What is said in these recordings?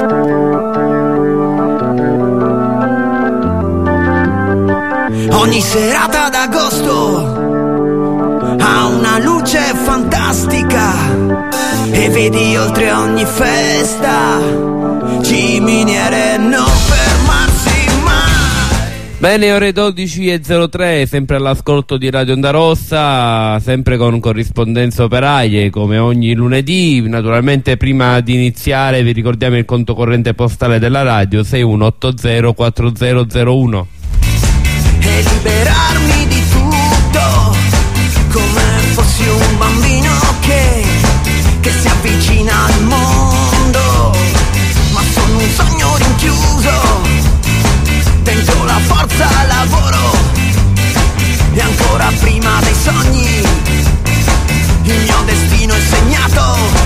Ogni serata d'agosto ha una luce fantastica e vedi oltre ogni festa ciminiere non fermarsi mai. Bene, ore 12:03, sempre all'ascolto di Radio Onda Rossa, sempre con Corrispondenza Operaie come ogni lunedì. Naturalmente prima di iniziare vi ricordiamo il conto corrente postale della radio 61804001. E liberarmi di tutto come fossi un bambino che si avvicina al mondo, ma sono un sogno rinchiuso dentro la forza lavoro. E ancora prima dei sogni il mio destino è segnato.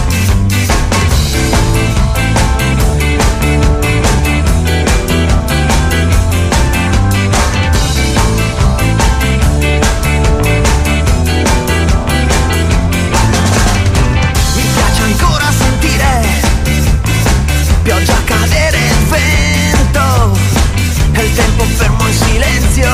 Pioggia, cadere, il vento e il tempo fermo in silenzio.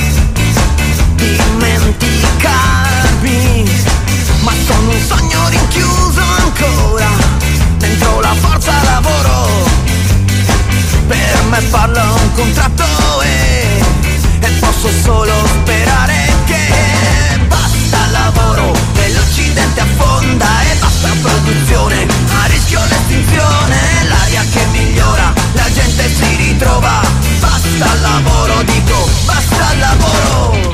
Dimenticarmi, ma sono un sogno rinchiuso ancora dentro la forza lavoro. Per me parla un contratto e posso solo sperare che basta lavoro e l'Occidente affonda e basta produzione, a rischio l'estinzione, l'aria che migliora, la gente si ritrova, basta al lavoro, dico basta al lavoro.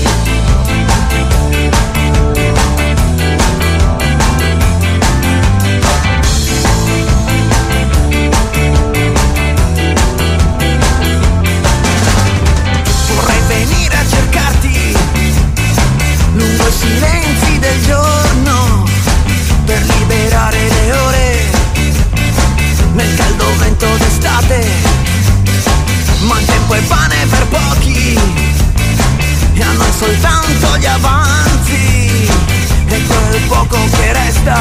Vorrei venire a cercarti lungo i silenzi del giorno per liberare le ore nel caldo vento d'estate, ma il tempo è pane per pochi e a noi soltanto gli avanzi e quel poco che resta.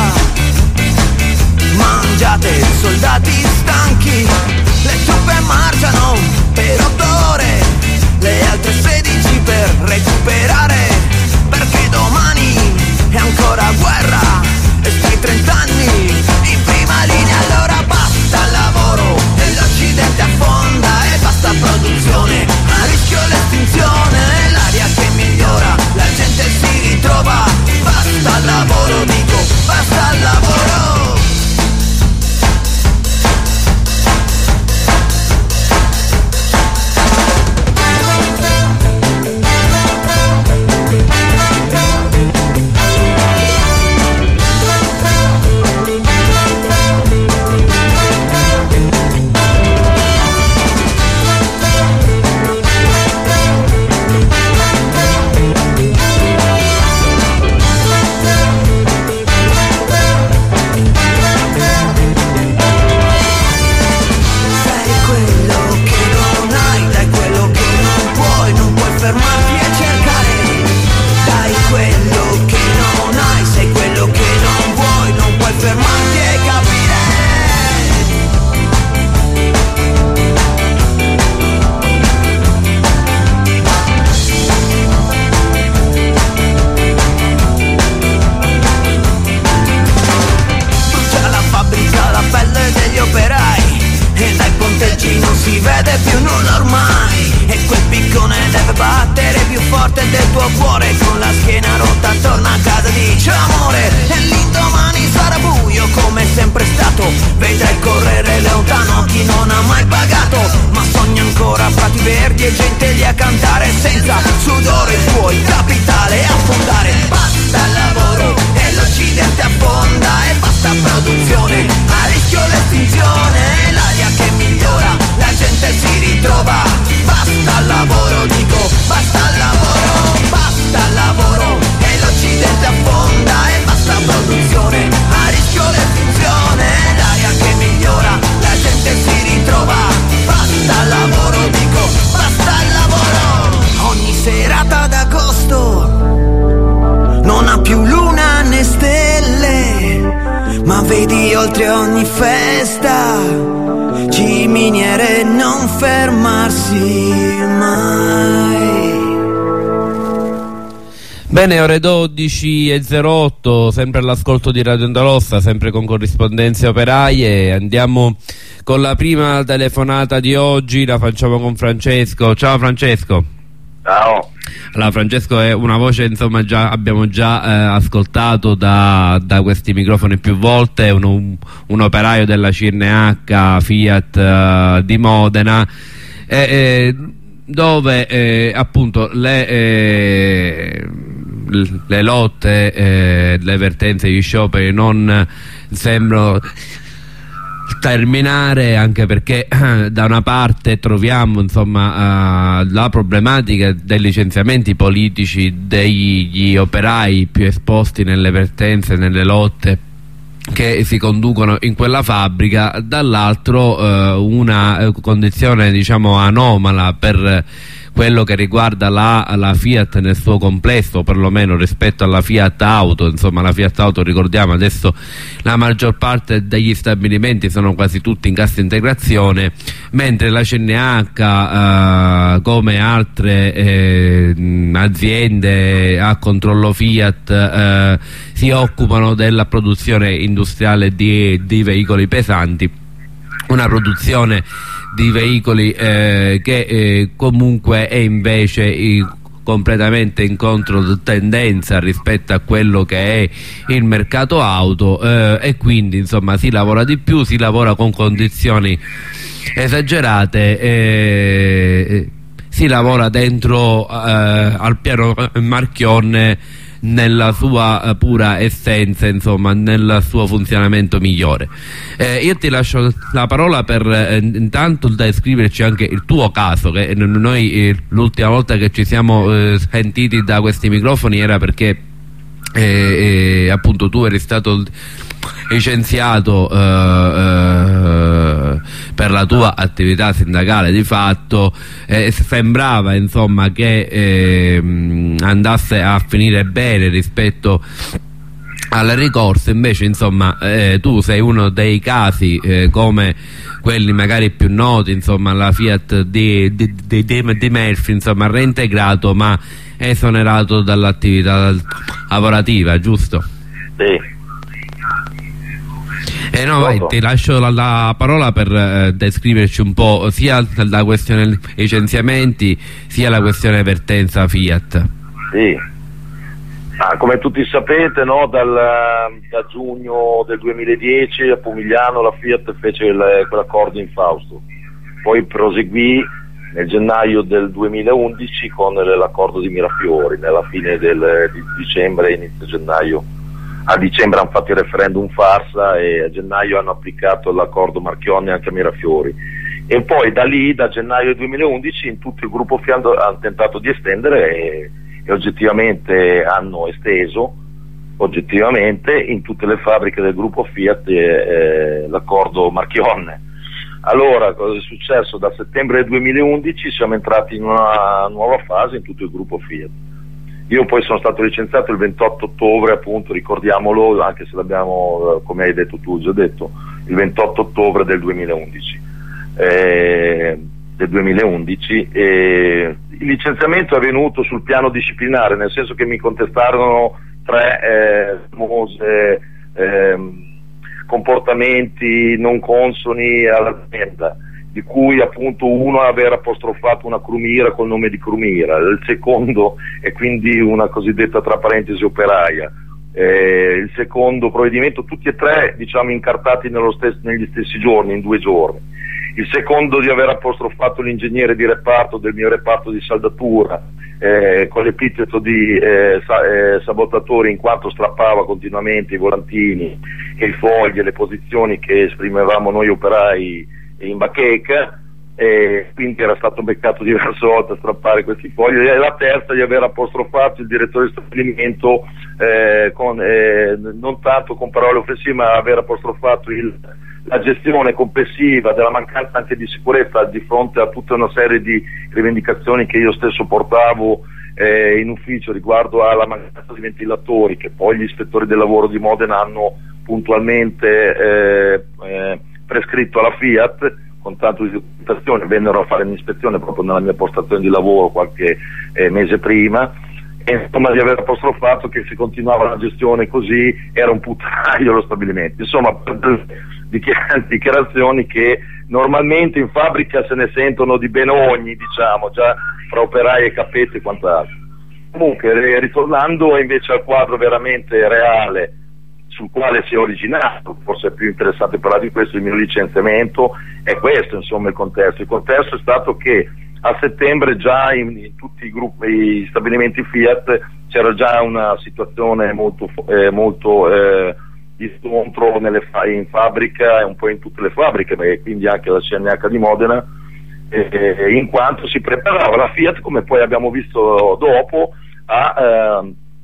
Mangiate soldati stanchi, le truppe marciano per 8 ore, le altre 16 per recuperare, perché domani è ancora guerra e stai 30 anni in prima linea. Allora basta al lavoro e l'Occidente affonda e basta produzione, a rischio l'estinzione, l'aria che migliora, la gente si ritrova, basta al lavoro, dico basta al lavoro. Non si vede più nulla ormai e quel piccone deve battere più forte del tuo cuore. Con la schiena rotta torna a casa, dice amore, e l'indomani sarà buio come sempre stato. Vedrai correre lontano chi non ha mai pagato, ma sogna ancora prati verdi e gente lì a cantare senza sudore il tuo capitale a fondare. Basta il lavoro e l'Occidente affonda e basta produzione, a rischio l'estinzione, l'aria che migliora, la gente si ritrova, basta al lavoro, dico basta al lavoro, basta al lavoro e l'Occidente affonda e basta produzione, a rischio l'estinzione, l'aria che migliora, la gente si ritrova, basta al lavoro, dico basta al lavoro. Ogni serata d'agosto non ha più luna né stelle, ma vedi oltre ogni festa G miniere non fermarsi mai. Bene, ore 12:08, sempre all'ascolto di Radio Onda Rossa, sempre con Corrispondenze Operaie. Andiamo con la prima telefonata di oggi, la facciamo con Francesco. Ciao Francesco. Ciao. Allora, Francesco è una voce, insomma, abbiamo già ascoltato da questi microfoni più volte, è un operaio della CNH Fiat di Modena, dove appunto le lotte, le vertenze, gli scioperi non sembrano terminare, anche perché da una parte troviamo, insomma, la problematica dei licenziamenti politici degli operai più esposti nelle vertenze, nelle lotte che si conducono in quella fabbrica, dall'altro una condizione, diciamo, anomala per quello che riguarda la Fiat nel suo complesso, perlomeno rispetto alla Fiat Auto. Insomma, la Fiat Auto, ricordiamo, adesso la maggior parte degli stabilimenti sono quasi tutti in cassa integrazione, mentre la CNH, come altre aziende a controllo Fiat, si occupano della produzione industriale di veicoli pesanti, una produzione di veicoli che comunque è invece completamente in controtendenza rispetto a quello che è il mercato auto, e quindi, insomma, si lavora di più, si lavora con condizioni esagerate, si lavora dentro al piano Marchionne nella sua pura essenza, insomma, nel suo funzionamento migliore. Io ti lascio la parola per intanto descriverci anche il tuo caso, che noi l'ultima volta che ci siamo sentiti da questi microfoni era perché appunto tu eri stato licenziato per la tua attività sindacale. Di fatto sembrava, insomma, che andasse a finire bene rispetto al ricorso, invece, insomma, tu sei uno dei casi come quelli magari più noti, insomma, la Fiat di Melfi, insomma, reintegrato ma esonerato dall'attività lavorativa, giusto? Sì. No, vai, ti lascio la parola per descriverci un po' sia la questione licenziamenti sia la questione vertenza Fiat. Sì. Come tutti sapete, no, da giugno del 2010 a Pomigliano la Fiat fece quell'accordo infausto, poi proseguì nel gennaio del 2011 con l'accordo di Mirafiori, nella fine di dicembre, inizio gennaio. A dicembre hanno fatto il referendum farsa e a gennaio hanno applicato l'accordo Marchionne anche a Mirafiori, e poi da lì, da gennaio 2011, in tutto il gruppo Fiat hanno tentato di estendere e oggettivamente hanno esteso in tutte le fabbriche del gruppo Fiat l'accordo Marchionne. Allora, cosa è successo? Da settembre 2011 siamo entrati in una nuova fase in tutto il gruppo Fiat. Io poi sono stato licenziato il 28 ottobre, appunto, ricordiamolo, anche se l'abbiamo, come hai detto tu, già detto, il 28 ottobre del 2011. Il licenziamento è avvenuto sul piano disciplinare, nel senso che mi contestarono tre famose comportamenti non consoni all'azienda, di cui appunto uno aver apostrofato una crumira col nome di crumira, il secondo è quindi una cosiddetta, tra parentesi, operaia, il secondo provvedimento, tutti e tre, diciamo, incartati negli stessi giorni, in 2 giorni. Il secondo di aver apostrofato l'ingegnere di reparto del mio reparto di saldatura con l'epiteto di sabotatore, in quanto strappava continuamente i volantini e i fogli e le posizioni che esprimevamo noi operai in bacheca, e quindi era stato beccato diverse volte a strappare questi fogli. E la terza di aver apostrofato il direttore di stabilimento non tanto con parole offensive, ma aver apostrofato la gestione complessiva della mancanza anche di sicurezza di fronte a tutta una serie di rivendicazioni che io stesso portavo in ufficio riguardo alla mancanza di ventilatori, che poi gli ispettori del lavoro di Modena hanno puntualmente prescritto alla Fiat, con tanto di documentazione, vennero a fare un'ispezione proprio nella mia postazione di lavoro qualche mese prima, e insomma di aver apostrofato che se continuava la gestione così era un puttaio lo stabilimento. Insomma, dichiarazioni che normalmente in fabbrica se ne sentono di ben ogni, diciamo, già fra operai e capetti e quant'altro. Comunque, ritornando invece al quadro veramente reale sul quale si è originato, forse è più interessante parlare di questo, il mio licenziamento, è questo insomma il contesto. Il contesto è stato che a settembre già in tutti i gruppi, i stabilimenti Fiat, c'era già una situazione molto di scontro in fabbrica e un po' in tutte le fabbriche, e quindi anche la CNH di Modena, in quanto si preparava la Fiat, come poi abbiamo visto dopo, a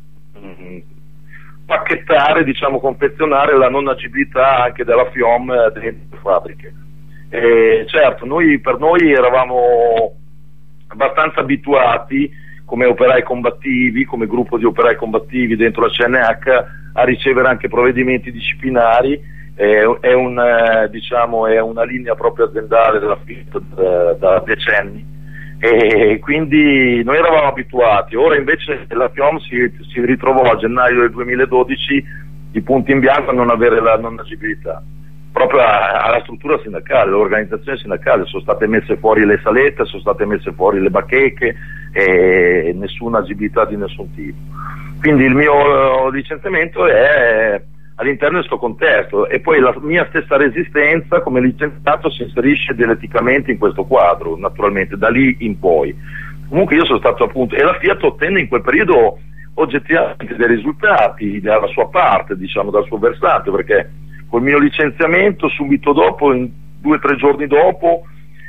pacchettare, diciamo, confezionare la non agibilità anche della FIOM dentro le fabbriche. Certo, per noi eravamo abbastanza abituati come operai combattivi, come gruppo di operai combattivi dentro la CNH, a ricevere anche provvedimenti disciplinari. È una linea proprio aziendale della Fiat da decenni, e quindi noi eravamo abituati. Ora invece la FIOM si ritrovò a gennaio del 2012 di punto in bianco a non avere la non agibilità. Proprio alla struttura sindacale, l'organizzazione sindacale, sono state messe fuori le salette, sono state messe fuori le bacheche, e nessuna agibilità di nessun tipo. Quindi il mio licenziamento è all'interno di questo contesto, e poi la mia stessa resistenza come licenziato si inserisce dialetticamente in questo quadro, naturalmente, da lì in poi. Comunque io sono stato appunto, e la Fiat ottenne in quel periodo oggettivamente dei risultati dalla sua parte, diciamo, dal suo versante, perché col mio licenziamento subito dopo, in 2 o 3 giorni dopo,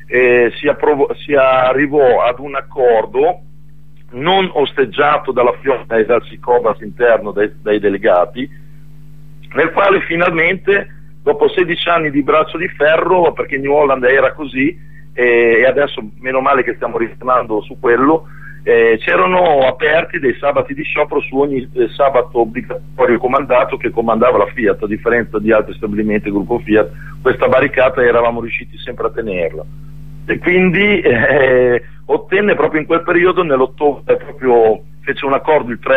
si arrivò ad un accordo non osteggiato dalla FIOM e dal SICOBAS interno dai delegati, nel quale finalmente, dopo 16 anni di braccio di ferro, perché New Holland era così, e adesso meno male che stiamo ritornando su quello, c'erano aperti dei sabati di sciopero su ogni sabato obbligatorio comandato che comandava la Fiat, a differenza di altri stabilimenti del gruppo Fiat. Questa barricata eravamo riusciti sempre a tenerla, e quindi ottenne proprio in quel periodo, nell'ottobre, proprio fece un accordo il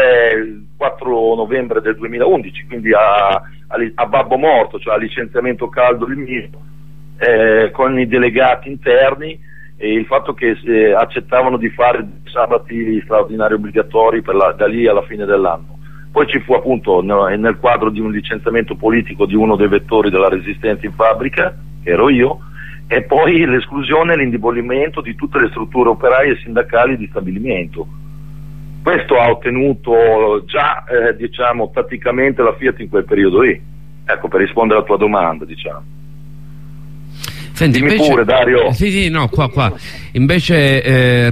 4 novembre del 2011, quindi a babbo morto, cioè a licenziamento caldo il mio, con i delegati interni, e il fatto che accettavano di fare sabati straordinari obbligatori da lì alla fine dell'anno. Poi ci fu appunto nel quadro di un licenziamento politico di uno dei vettori della resistenza in fabbrica, che ero io, e poi l'esclusione e l'indebolimento di tutte le strutture operaie e sindacali di stabilimento. Questo ha ottenuto già diciamo tatticamente la Fiat in quel periodo lì. Ecco, per rispondere alla tua domanda, diciamo. Senti, invece, pure, Dario. Sì, no, qua. Invece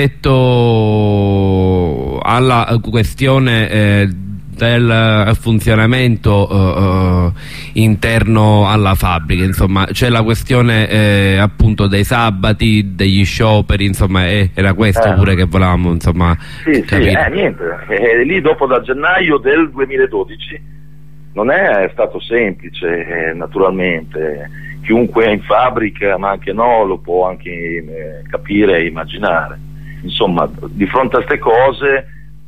rispetto alla questione del funzionamento interno alla fabbrica, insomma, c'è la questione appunto dei sabati, degli scioperi, insomma, era questo pure che volevamo, insomma, capire. Sì, niente, lì dopo da gennaio del 2012 non è stato semplice, naturalmente. Chiunque in fabbrica, ma anche no, lo può anche capire e immaginare. Insomma, di fronte a queste cose,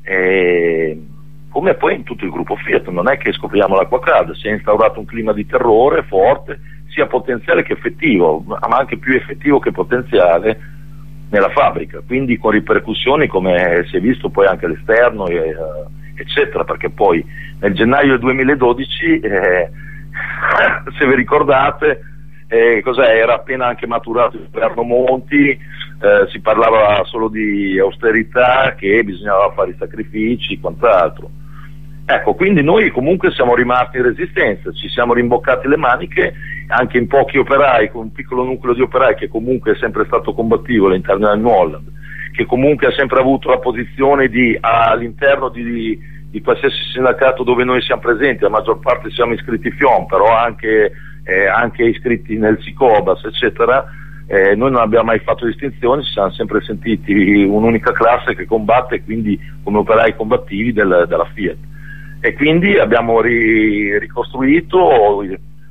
come poi in tutto il gruppo Fiat, non è che scopriamo l'acqua calda, si è instaurato un clima di terrore forte, sia potenziale che effettivo, ma anche più effettivo che potenziale nella fabbrica, quindi con ripercussioni come si è visto poi anche all'esterno, eccetera, perché poi nel gennaio del 2012, se vi ricordate, era appena anche maturato il governo Monti, si parlava solo di austerità, che bisognava fare i sacrifici, quant'altro. Ecco, quindi noi comunque siamo rimasti in resistenza, ci siamo rimboccati le maniche, anche in pochi operai, con un piccolo nucleo di operai che comunque è sempre stato combattivo all'interno del New Holland, che comunque ha sempre avuto la posizione all'interno di qualsiasi sindacato dove noi siamo presenti, la maggior parte siamo iscritti FIOM, però anche iscritti nel SICOBAS, eccetera. Noi non abbiamo mai fatto distinzioni, ci siamo sempre sentiti un'unica classe che combatte, quindi come operai combattivi della Fiat, e quindi abbiamo ricostruito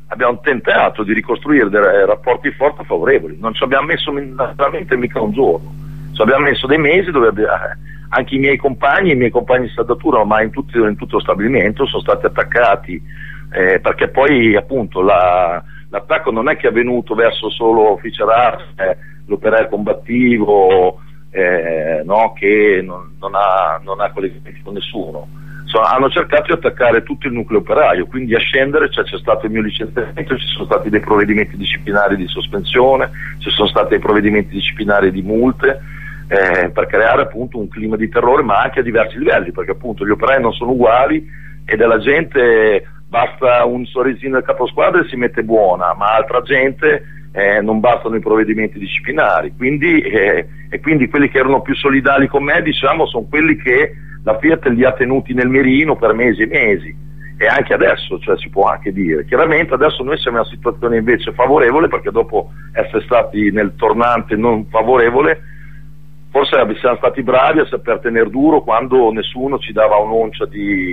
abbiamo tentato di ricostruire dei rapporti di forza favorevoli, non ci abbiamo messo naturalmente mica un giorno, ci abbiamo messo dei mesi dove anche i miei compagni di saldatura, ma in tutto lo stabilimento, sono stati attaccati, perché poi appunto l'attacco non è che è avvenuto verso solo Ficerarsi, l'operaio combattivo, no, che non ha collegamenti con nessuno. Hanno cercato di attaccare tutto il nucleo operaio, quindi a scendere, cioè, c'è stato il mio licenziamento, ci sono stati dei provvedimenti disciplinari di sospensione, ci sono stati dei provvedimenti disciplinari di multe, per creare appunto un clima di terrore, ma anche a diversi livelli, perché appunto gli operai non sono uguali e della gente basta un sorrisino del caposquadra e si mette buona, ma altra gente non bastano i provvedimenti disciplinari, quindi quelli che erano più solidali con me, diciamo, sono quelli che la Fiat li ha tenuti nel mirino per mesi e mesi, e anche adesso, cioè, si può anche dire. Chiaramente adesso noi siamo in una situazione invece favorevole, perché dopo essere stati nel tornante non favorevole, forse siamo stati bravi a saper tenere duro quando nessuno ci dava un'oncia di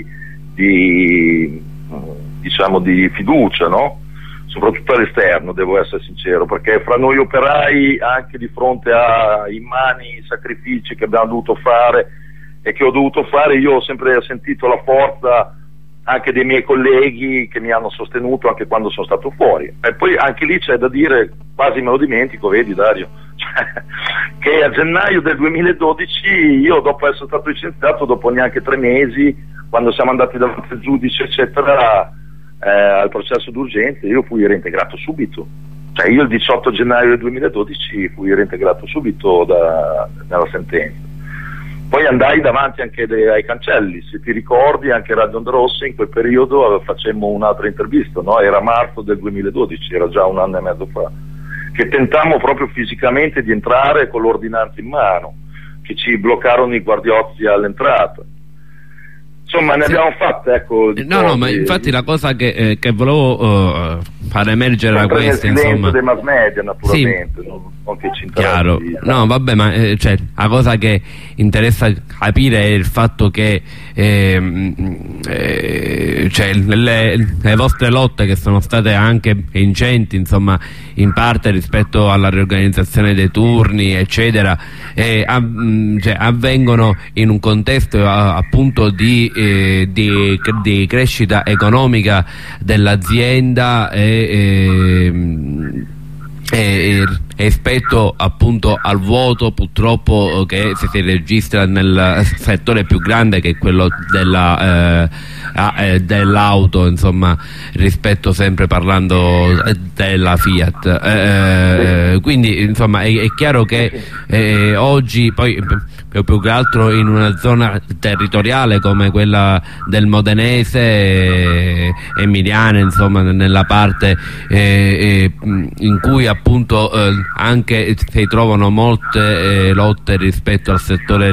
fiducia, no? Soprattutto all'esterno, devo essere sincero, perché fra noi operai, anche di fronte a immani sacrifici che abbiamo dovuto fare e che ho dovuto fare, io ho sempre sentito la forza anche dei miei colleghi che mi hanno sostenuto anche quando sono stato fuori. E poi anche lì c'è da dire, quasi me lo dimentico, vedi Dario, che a gennaio del 2012 io, dopo essere stato licenziato, dopo neanche 3 mesi, quando siamo andati davanti al giudice eccetera, al processo d'urgenza, io fui reintegrato subito. Cioè io il 18 gennaio del 2012 fui reintegrato subito nella sentenza. Poi andai davanti anche ai cancelli, se ti ricordi, anche Radio Onda Rossa in quel periodo facemmo un'altra intervista, no? Era marzo del 2012, era già 1 anno e mezzo fa, che tentammo proprio fisicamente di entrare con l'ordinanza in mano, che ci bloccarono i guardiozzi all'entrata. Insomma, ne abbiamo fatte, ecco. No, ma infatti la cosa che volevo far emergere da questa, insomma, dei mass media, naturalmente, sì, non che ci interessa. Chiaro. No, vabbè, ma cioè, la cosa che interessa capire è il fatto che cioè, le vostre lotte, che sono state anche ingenti, insomma, in parte rispetto alla riorganizzazione dei turni, eccetera, cioè, avvengono in un contesto appunto di crescita economica dell'azienda e rispetto appunto al vuoto purtroppo che si registra nel settore più grande, che è quello dell'auto, insomma, rispetto, sempre parlando della Fiat, quindi insomma è chiaro che oggi, poi più che altro in una zona territoriale come quella del Modenese, emiliana, insomma, nella parte in cui appunto anche si trovano molte lotte rispetto al settore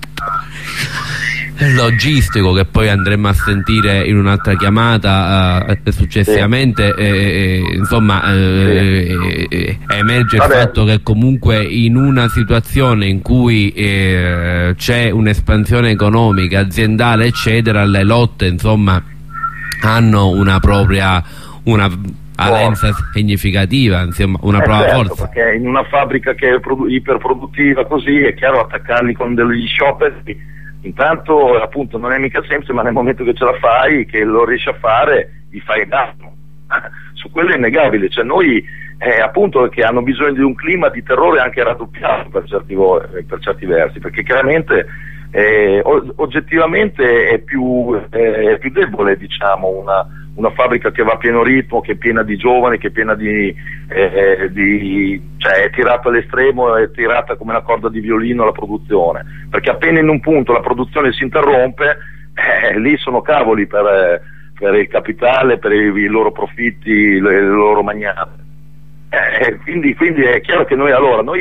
logistico, che poi andremo a sentire in un'altra chiamata successivamente. Insomma, emerge il fatto che comunque in una situazione in cui c'è un'espansione economica, aziendale, eccetera, le lotte, insomma, hanno una propria valenza significativa, insomma, una propria forza. Perché in una fabbrica che è iperproduttiva così, è chiaro, attaccarli con degli scioperi intanto appunto non è mica semplice, ma nel momento che ce la fai, che lo riesci a fare, gli fai danno. Su quello è innegabile, cioè noi appunto che hanno bisogno di un clima di terrore anche raddoppiato per certi versi, perché chiaramente oggettivamente è più debole, diciamo, una fabbrica che va a pieno ritmo, che è piena di giovani, che è piena cioè è tirata all'estremo, è tirata come una corda di violino la produzione, perché appena in un punto la produzione si interrompe, lì sono cavoli per il capitale, per i loro profitti, le loro magnate. Quindi è chiaro che noi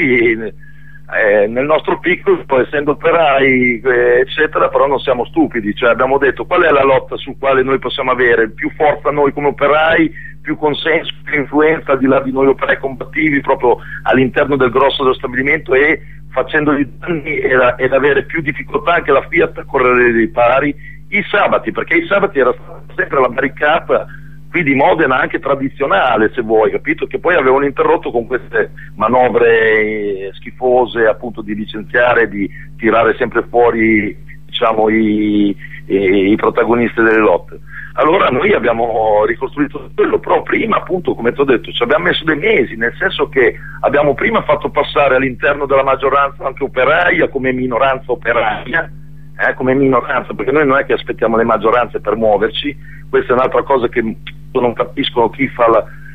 nel nostro piccolo, essendo operai eccetera, però non siamo stupidi, cioè abbiamo detto qual è la lotta sul quale noi possiamo avere più forza noi come operai, più consenso, più influenza al di là di noi operai combattivi proprio all'interno del grosso dello stabilimento, e facendogli danni ed avere più difficoltà anche la Fiat a correre dei pari i sabati, perché i sabati era sempre la barricata qui di Modena, anche tradizionale se vuoi, capito? Che poi avevano interrotto con queste manovre schifose, appunto, di licenziare, di tirare sempre fuori, diciamo, i protagonisti delle lotte. Allora noi abbiamo ricostruito quello, però prima, appunto, come ti ho detto, ci abbiamo messo dei mesi, nel senso che abbiamo prima fatto passare all'interno della maggioranza anche operaia come minoranza operaia, come minoranza, perché noi non è che aspettiamo le maggioranze per muoverci. Questa è un'altra cosa che non capiscono chi fa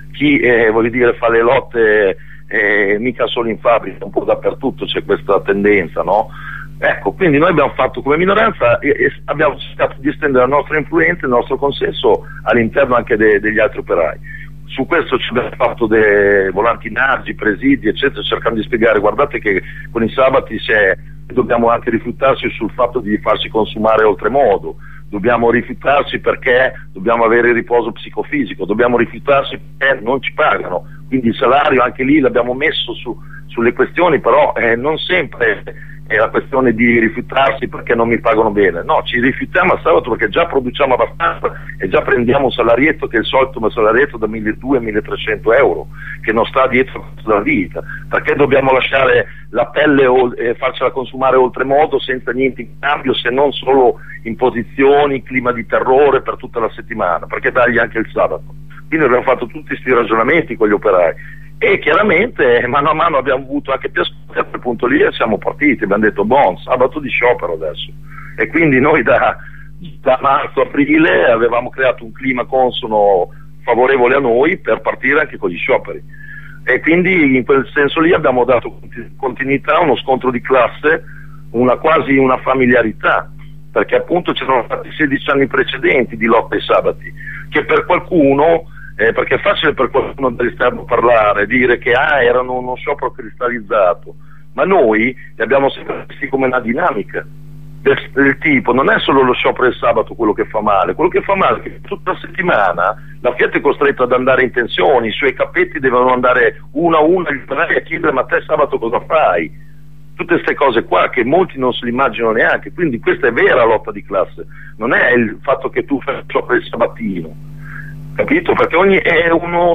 le lotte, mica solo in fabbrica, un po' dappertutto c'è questa tendenza, no? Ecco, quindi noi abbiamo fatto come minoranza e abbiamo cercato di estendere la nostra influenza, il nostro consenso all'interno anche degli altri operai. Su questo ci abbiamo fatto dei volantinaggi, presidi, eccetera, cercando di spiegare, guardate che con i sabati dobbiamo anche rifiutarci sul fatto di farsi consumare oltremodo, dobbiamo rifiutarci perché dobbiamo avere il riposo psicofisico, dobbiamo rifiutarci perché non ci pagano, quindi il salario anche lì l'abbiamo messo sulle questioni, però non sempre è la questione di rifiutarsi perché non mi pagano bene, no, ci rifiutiamo a sabato perché già produciamo abbastanza e già prendiamo un salarietto che è il solito salarietto da 1.200-1.300 euro, che non sta dietro la vita, perché dobbiamo lasciare la pelle e farcela consumare oltremodo senza niente in cambio, se non solo imposizioni, clima di terrore per tutta la settimana, perché tagli anche il sabato. Quindi abbiamo fatto tutti questi ragionamenti con gli operai e chiaramente mano a mano abbiamo avuto anche più ascolti, a quel punto lì siamo partiti, abbiamo detto sabato di sciopero adesso, e quindi noi da marzo-aprile avevamo creato un clima consono favorevole a noi per partire anche con gli scioperi, e quindi in quel senso lì abbiamo dato continuità, uno scontro di classe, quasi una familiarità, perché appunto c'erano stati 16 anni precedenti di lotta ai sabati, che per qualcuno, perché è facile per qualcuno dall'esterno parlare, dire che erano uno sciopero cristallizzato, ma noi li abbiamo sempre visti come una dinamica del tipo, non è solo lo sciopero del sabato quello che fa male è che tutta la settimana la Fiat è costretta ad andare in tensione, i suoi capetti devono andare uno a uno a chiedere: ma te sabato cosa fai? Tutte queste cose qua che molti non se li immaginano neanche, quindi questa è vera lotta di classe, non è il fatto che tu fai lo sciopero il sabatino, capito? Perché è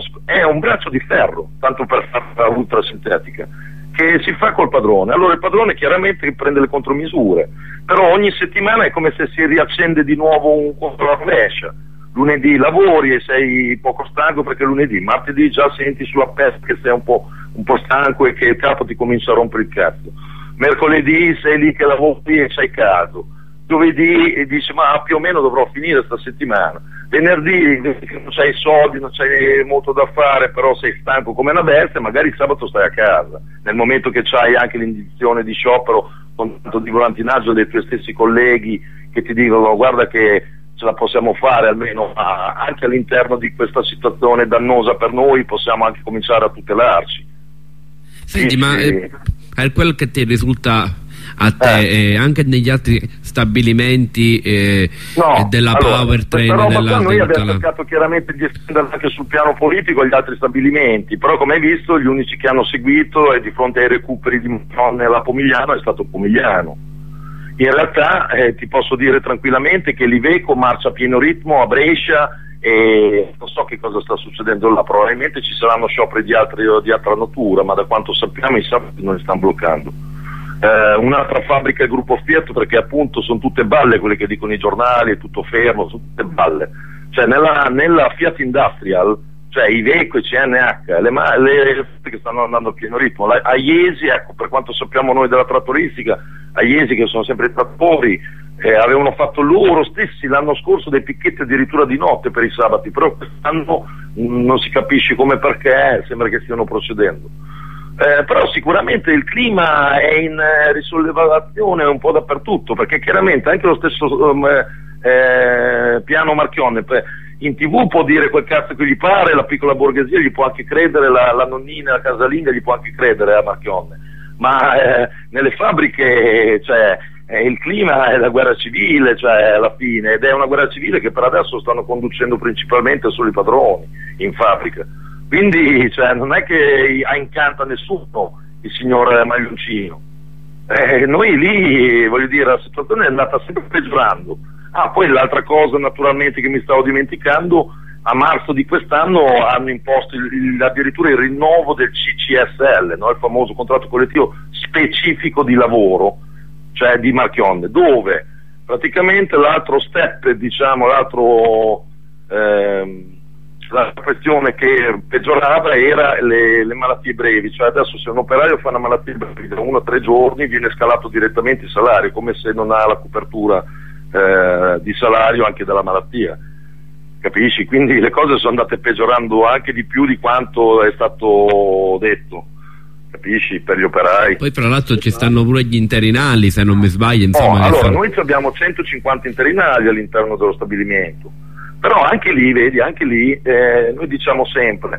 un braccio di ferro, tanto per farla ultrasintetica, che si fa col padrone. Allora il padrone chiaramente prende le contromisure, però ogni settimana è come se si riaccende di nuovo un contro la rovescia. Lunedì lavori e sei poco stanco perché lunedì, martedì già senti sulla pelle che sei un po' stanco e che il capo ti comincia a rompere il cazzo, mercoledì sei lì che lavori e c'hai caldo, giovedì dici ma più o meno dovrò finire sta settimana, venerdì non c'hai soldi, non c'hai molto da fare, però sei stanco come una bestia, magari il sabato stai a casa, nel momento che c'hai anche l'indizione di sciopero con tanto di volantinaggio dei tuoi stessi colleghi che ti dicono guarda che ce la possiamo fare, almeno anche all'interno di questa situazione dannosa per noi possiamo anche cominciare a tutelarci. Senti, ma è quel che ti risulta a te anche negli altri stabilimenti della Powertrain, però noi abbiamo cercato chiaramente di estenderla anche sul piano politico agli altri stabilimenti, però come hai visto gli unici che hanno seguito e di fronte ai recuperi di Marchionne alla Pomigliano è stato Pomigliano. In realtà ti posso dire tranquillamente che l'Iveco marcia a pieno ritmo a Brescia e non so che cosa sta succedendo là, probabilmente ci saranno scioperi di altra natura, ma da quanto sappiamo i sabati non li stanno bloccando. Un'altra fabbrica è il gruppo Fiat, perché appunto sono tutte balle quelle che dicono i giornali, è tutto fermo, sono tutte balle, cioè nella Fiat Industrial, cioè Iveco e CNH, le che stanno andando a pieno ritmo. A Iesi, ecco, per quanto sappiamo noi della trattoristica, a Iesi che sono sempre i trattori, avevano fatto loro stessi l'anno scorso dei picchetti addirittura di notte per i sabati, però quest'anno non si capisce come, perché sembra che stiano procedendo. Però sicuramente il clima è in risollevazione un po' dappertutto, perché chiaramente anche lo stesso piano Marchionne in TV può dire quel cazzo che gli pare, la piccola borghesia gli può anche credere, la nonnina, la casalinga gli può anche credere a Marchionne, ma nelle fabbriche il clima è la guerra civile, cioè alla fine, ed è una guerra civile che per adesso stanno conducendo principalmente solo i padroni in fabbrica. Quindi non è che incanta nessuno il signor Maglioncino. Noi lì, voglio dire, la situazione è andata sempre peggiorando. Poi l'altra cosa naturalmente che mi stavo dimenticando a marzo di quest'anno hanno imposto addirittura il rinnovo del CCSL, no? Il famoso contratto collettivo specifico di lavoro, cioè di Marchionne, dove praticamente l'altro step, diciamo, la questione che peggiorava era le malattie brevi, cioè adesso se un operaio fa una malattia brevi da 1 a 3 giorni viene scalato direttamente il salario, come se non ha la copertura di salario anche dalla malattia, capisci? Quindi le cose sono andate peggiorando anche di più di quanto è stato detto, capisci, per gli operai. Poi tra l'altro ci stanno pure gli interinali, se non mi sbaglio, insomma. Allora noi abbiamo 150 interinali all'interno dello stabilimento, però anche lì, vedi, noi diciamo sempre,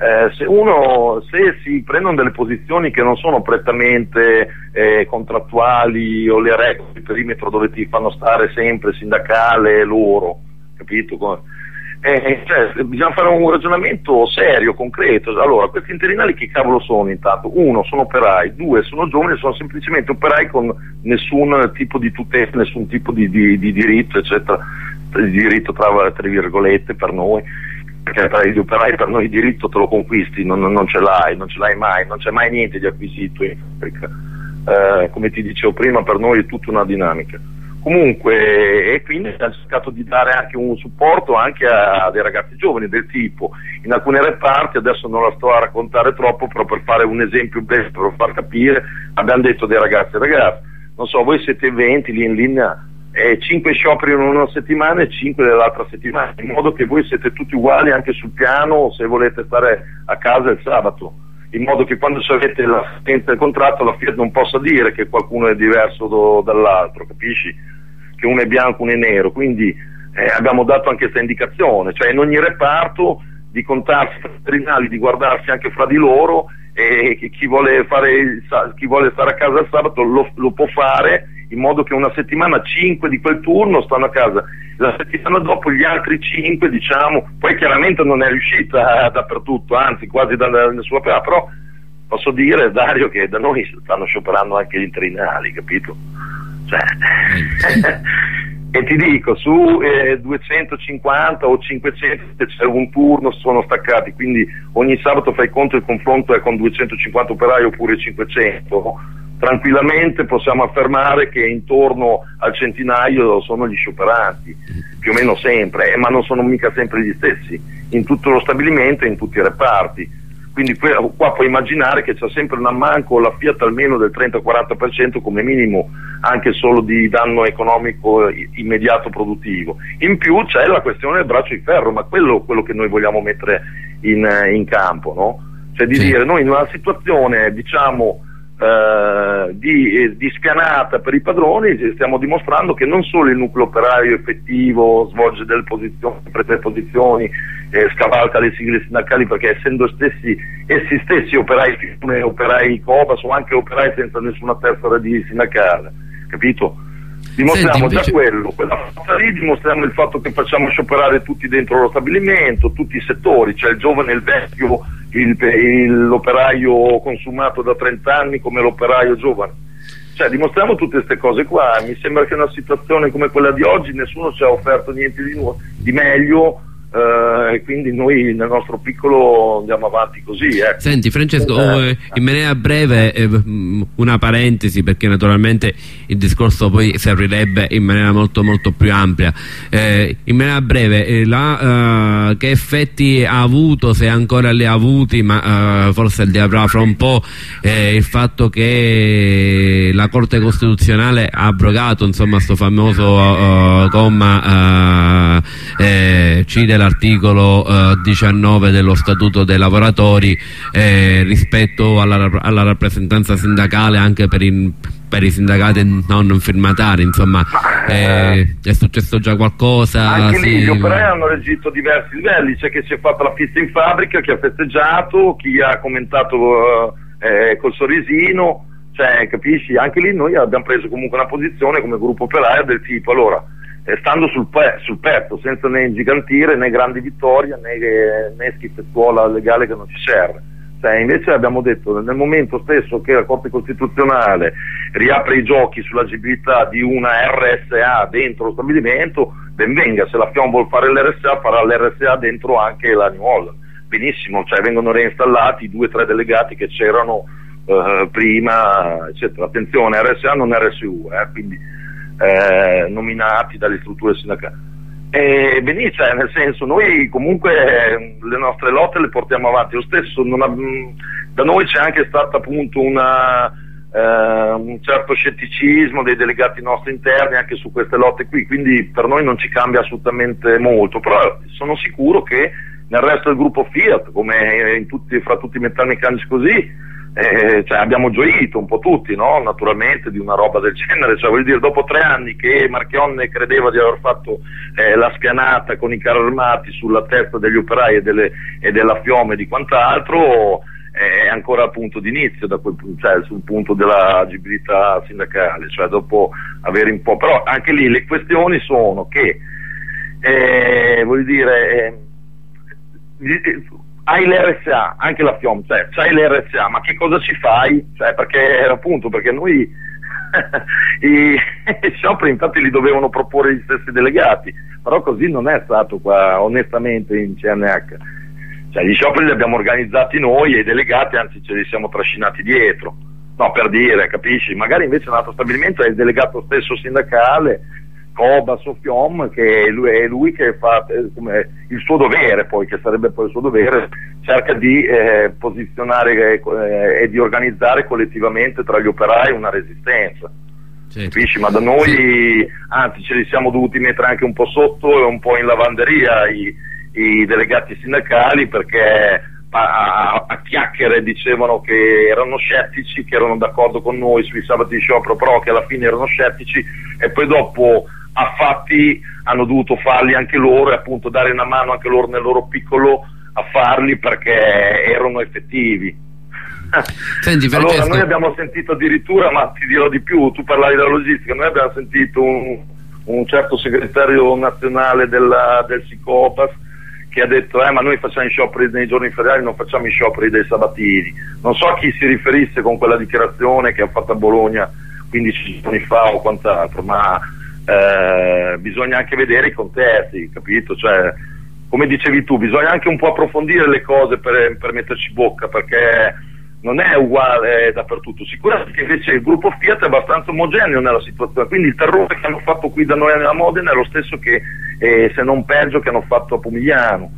se si prendono delle posizioni che non sono prettamente contrattuali o le regole di perimetro dove ti fanno stare sempre sindacale loro, capito? Cioè, bisogna fare un ragionamento serio, concreto. Allora, questi interinali che cavolo sono intanto? 1, sono operai, 2, sono giovani, sono semplicemente operai con nessun tipo di tutela, nessun tipo di diritto, eccetera, di diritto tra virgolette per noi, perché tra gli operai per noi il diritto te lo conquisti, non ce l'hai mai, non c'è mai niente di acquisito in fabbrica, come ti dicevo prima, per noi è tutta una dinamica. Comunque, e quindi abbiamo cercato di dare anche un supporto anche a dei ragazzi giovani del tipo, in alcune reparti, adesso non la sto a raccontare troppo, però per fare un esempio breve, per far capire, abbiamo detto dei ragazzi, non so, voi siete 20 lì in linea, 5 scioperi in una settimana e 5 nell'altra settimana, in modo che voi siete tutti uguali anche sul piano se volete stare a casa il sabato, in modo che quando avete l'assenza del contratto la Fiat non possa dire che qualcuno è diverso dall'altro, capisci? Che uno è bianco, uno è nero, quindi abbiamo dato anche questa indicazione, cioè in ogni reparto di contarsi fra i interinali, di guardarsi anche fra di loro, e chi vuole stare a casa il sabato lo può fare, in modo che una settimana 5 di quel turno stanno a casa, la settimana dopo gli altri 5, diciamo, poi chiaramente non è riuscita dappertutto, anzi quasi da nessuna parte, però posso dire, Dario, che da noi stanno scioperando anche gli interinali, capito? Cioè, e ti dico, su 250 o 500 se c'è un turno sono staccati, quindi ogni sabato fai conto, il confronto è con 250 operai oppure 500, tranquillamente possiamo affermare che intorno al centinaio sono gli scioperanti, più o meno sempre, ma non sono mica sempre gli stessi, in tutto lo stabilimento e in tutti i reparti. Quindi qua puoi immaginare che c'è sempre un ammanco, la Fiat almeno del 30-40% come minimo, anche solo di danno economico immediato produttivo. In più c'è la questione del braccio di ferro, ma quello che noi vogliamo mettere in campo, no? Cioè di dire, noi in una situazione, diciamo, di spianata per i padroni, stiamo dimostrando che non solo il nucleo operaio effettivo svolge delle posizioni, prende posizioni, scavalca le sigle sindacali, perché essendo essi stessi operai COBA, sono anche operai senza nessuna tessera di sindacale, capito? Dimostriamo invece quella cosa lì, dimostriamo il fatto che facciamo scioperare tutti dentro lo stabilimento, tutti i settori, cioè il giovane, il vecchio, l'operaio consumato da 30 anni come l'operaio giovane, cioè dimostriamo tutte queste cose qua. Mi sembra che una situazione come quella di oggi nessuno ci ha offerto niente di meglio, e quindi noi nel nostro piccolo andiamo avanti così. Senti Francesco, in maniera breve, una parentesi, perché naturalmente il discorso poi si aprirebbe in maniera molto molto più ampia. In maniera breve, che effetti ha avuto, se ancora li ha avuti, ma forse li avrà fra un po', il fatto che la Corte Costituzionale ha abrogato, insomma, sto famoso comma C dell'articolo 19 dello Statuto dei lavoratori, rispetto alla rappresentanza sindacale anche per i sindacati non firmatari, insomma. È successo già qualcosa? Anche lì gli operai hanno reagito a diversi livelli, c'è chi si è fatto la pista in fabbrica, chi ha festeggiato, chi ha commentato col sorrisino, cioè, capisci? Anche lì noi abbiamo preso comunque una posizione come gruppo operaio del tipo, allora, stando sul pezzo, senza né ingigantire né grandi vittorie né schifezzuola legale che non ci serve. Cioè, invece abbiamo detto, nel momento stesso che la Corte Costituzionale riapre i giochi sull'agibilità di una RSA dentro lo stabilimento, ben venga, se la FIOM vuol fare l'RSA farà l'RSA dentro anche la New Holland, benissimo, cioè vengono reinstallati i 2 o 3 delegati che c'erano prima, eccetera. Attenzione, RSA non RSU, quindi nominati dalle strutture sindacali. Benissimo, cioè, nel senso, noi comunque le nostre lotte le portiamo avanti. Lo stesso da noi c'è anche stato appunto un certo scetticismo dei delegati nostri interni anche su queste lotte qui, quindi per noi non ci cambia assolutamente molto, però sono sicuro che nel resto del gruppo Fiat, come fra tutti i metalmeccanici così, cioè abbiamo gioito un po' tutti, no? Naturalmente, di una roba del genere, cioè, voglio dire, dopo 3 anni che Marchionne credeva di aver fatto la spianata con i carri armati sulla testa degli operai e della FIOM e di quant'altro, è ancora a punto d'inizio, cioè sul punto dell'agibilità sindacale, cioè dopo avere un po', però anche lì le questioni sono che voglio dire, hai l'RSA, anche la FIOM, cioè c'hai l'RSA, ma che cosa ci fai? Cioè, perché noi i scioperi infatti li dovevano proporre gli stessi delegati, però così non è stato qua onestamente in CNH, cioè gli scioperi li abbiamo organizzati noi e i delegati anzi ce li siamo trascinati dietro, no, per dire, capisci? Magari invece un altro stabilimento è il delegato stesso sindacale, Cobas o FIOM, che è lui che fa come il suo dovere, poi che sarebbe poi il suo dovere, cerca di posizionare e di organizzare collettivamente tra gli operai una resistenza. Certo. Capisci? Ma da noi anzi ce li siamo dovuti mettere anche un po' sotto e un po' in lavanderia i delegati sindacali, perché a chiacchiere dicevano che erano scettici, che erano d'accordo con noi sui sabati di sciopero, però che alla fine erano scettici, e poi dopo a fatti hanno dovuto farli anche loro e appunto dare una mano anche loro nel loro piccolo a farli perché erano effettivi. Senti, allora noi abbiamo sentito addirittura, ma ti dirò di più, tu parlavi della logistica, noi abbiamo sentito un certo segretario nazionale del SICOPAS che ha detto ma noi facciamo i scioperi nei giorni feriali, non facciamo i scioperi dei sabatini. Non so a chi si riferisse con quella dichiarazione che ha fatto a Bologna 15 giorni fa o quant'altro, ma bisogna anche vedere i contesti, capito? Cioè, come dicevi tu, bisogna anche un po' approfondire le cose per metterci bocca, perché non è uguale dappertutto. Sicuramente invece il gruppo Fiat è abbastanza omogeneo nella situazione, quindi il terrore che hanno fatto qui da noi a Modena è lo stesso che, se non peggio, che hanno fatto a Pomigliano.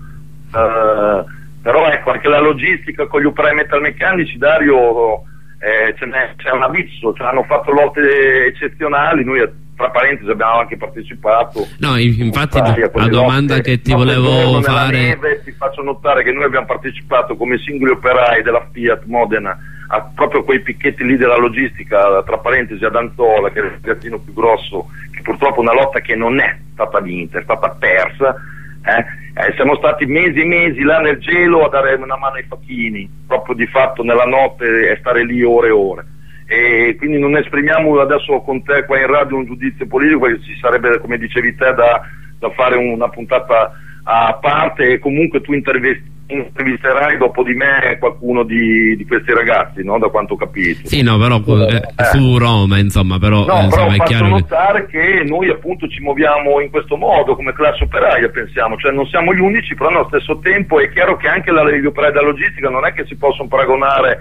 Però ecco, anche la logistica con gli operai metalmeccanici, Dario, c'è un abisso, cioè hanno fatto lotte eccezionali, noi tra parentesi abbiamo anche partecipato. No, infatti la domanda che ti volevo fare, neve, ti faccio notare che noi abbiamo partecipato come singoli operai della Fiat Modena a proprio quei picchetti lì della logistica, tra parentesi ad Anzola, che è il ragazzino più grosso, che purtroppo è una lotta che non è stata vinta, è stata persa. Siamo stati mesi e mesi là nel gelo a dare una mano ai facchini, proprio di fatto nella notte, e stare lì ore e ore. E quindi non esprimiamo adesso con te qua in radio un giudizio politico, perché ci sarebbe, come dicevi te, da fare una puntata a parte, e comunque tu intervisterai dopo di me qualcuno di questi ragazzi, no? Da quanto ho capito. Sì, no, però su Roma, insomma, però, no, insomma, però è chiaro faccio notare che noi appunto ci muoviamo in questo modo come classe operaia, pensiamo, cioè non siamo gli unici, però allo stesso tempo è chiaro che anche gli operai della logistica non è che si possono paragonare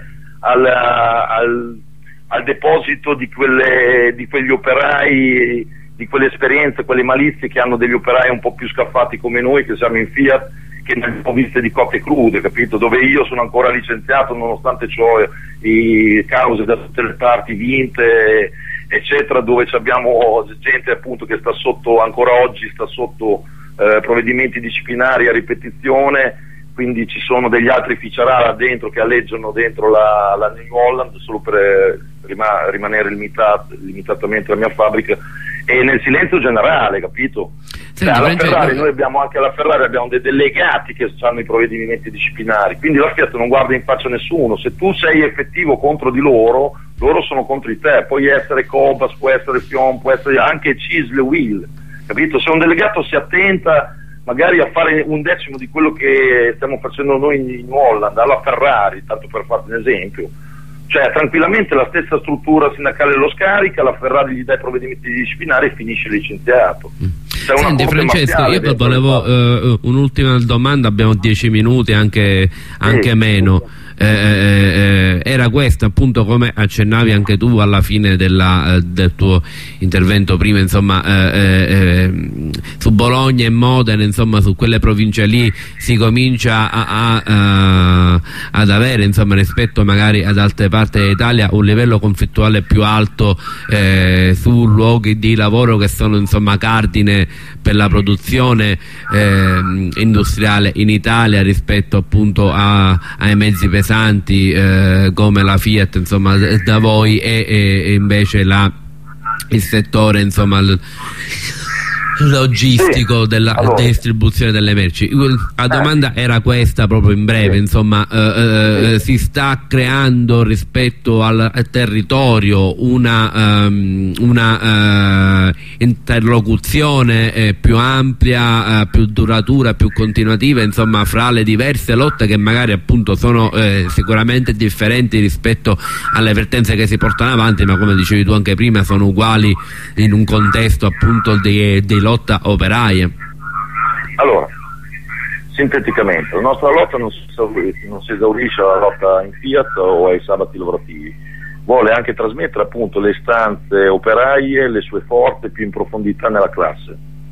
al deposito di quegli operai, di quelle esperienze, quelle malizie che hanno degli operai un po' più scaffati come noi, che siamo in Fiat, che ne abbiamo viste di cotte crude, capito? Dove io sono ancora licenziato nonostante ciò i cause da tutte le parti vinte, eccetera, dove abbiamo gente appunto che sta sotto, ancora oggi sta sotto provvedimenti disciplinari a ripetizione. Quindi ci sono degli altri ficiarà dentro che alleggiano dentro la New Holland solo per rimanere limitatamente alla mia fabbrica, e nel silenzio generale, capito? Alla Ferrari, noi abbiamo anche alla Ferrari abbiamo dei delegati che hanno i provvedimenti disciplinari, quindi la Fiat non guarda in faccia a nessuno. Se tu sei effettivo contro di loro sono contro di te. Puoi essere Cobas, può essere FIOM, può essere anche Cisle Will, capito? Se un delegato si attenta magari a fare 1/10 di quello che stiamo facendo noi in New Holland, alla Ferrari, tanto per farti un esempio, cioè tranquillamente la stessa struttura sindacale lo scarica, la Ferrari gli dà i provvedimenti disciplinari e finisce licenziato. Senti Francesco, io volevo un'ultima domanda, abbiamo 10 minuti, anche meno. Era questa, appunto, come accennavi anche tu alla fine del tuo intervento prima, insomma, su Bologna e Modena, insomma, su quelle province lì si comincia ad avere, insomma, rispetto magari ad altre parti d'Italia, un livello conflittuale più alto su luoghi di lavoro che sono, insomma, cardine per la produzione industriale in Italia, rispetto appunto ai mezzi pesanti come la Fiat, insomma, da voi, e invece il settore, insomma, logistico della distribuzione delle merci. La domanda era questa, proprio in breve, insomma, si sta creando rispetto al territorio una interlocuzione più ampia, più duratura, più continuativa, insomma, fra le diverse lotte che magari appunto sono sicuramente differenti rispetto alle vertenze che si portano avanti, ma come dicevi tu anche prima sono uguali in un contesto appunto di lotta operaia. Allora, sinteticamente, la nostra lotta non si esaurisce alla lotta in Fiat o ai sabati lavorativi, vuole anche trasmettere appunto le istanze operaie, le sue forze più in profondità nella classe,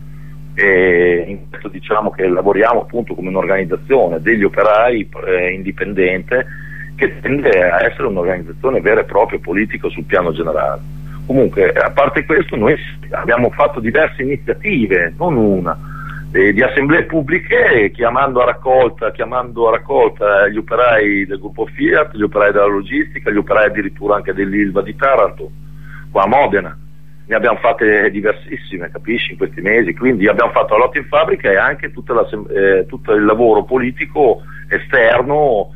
e in questo diciamo che lavoriamo appunto come un'organizzazione degli operai indipendente, che tende a essere un'organizzazione vera e propria politica sul piano generale. Comunque, a parte questo, noi abbiamo fatto diverse iniziative, non una, di assemblee pubbliche, chiamando a raccolta gli operai del gruppo Fiat, gli operai della logistica, gli operai addirittura anche dell'Ilva di Taranto, qua a Modena. Ne abbiamo fatte diversissime, capisci, in questi mesi, quindi abbiamo fatto la lotta in fabbrica e anche tutto il lavoro politico esterno,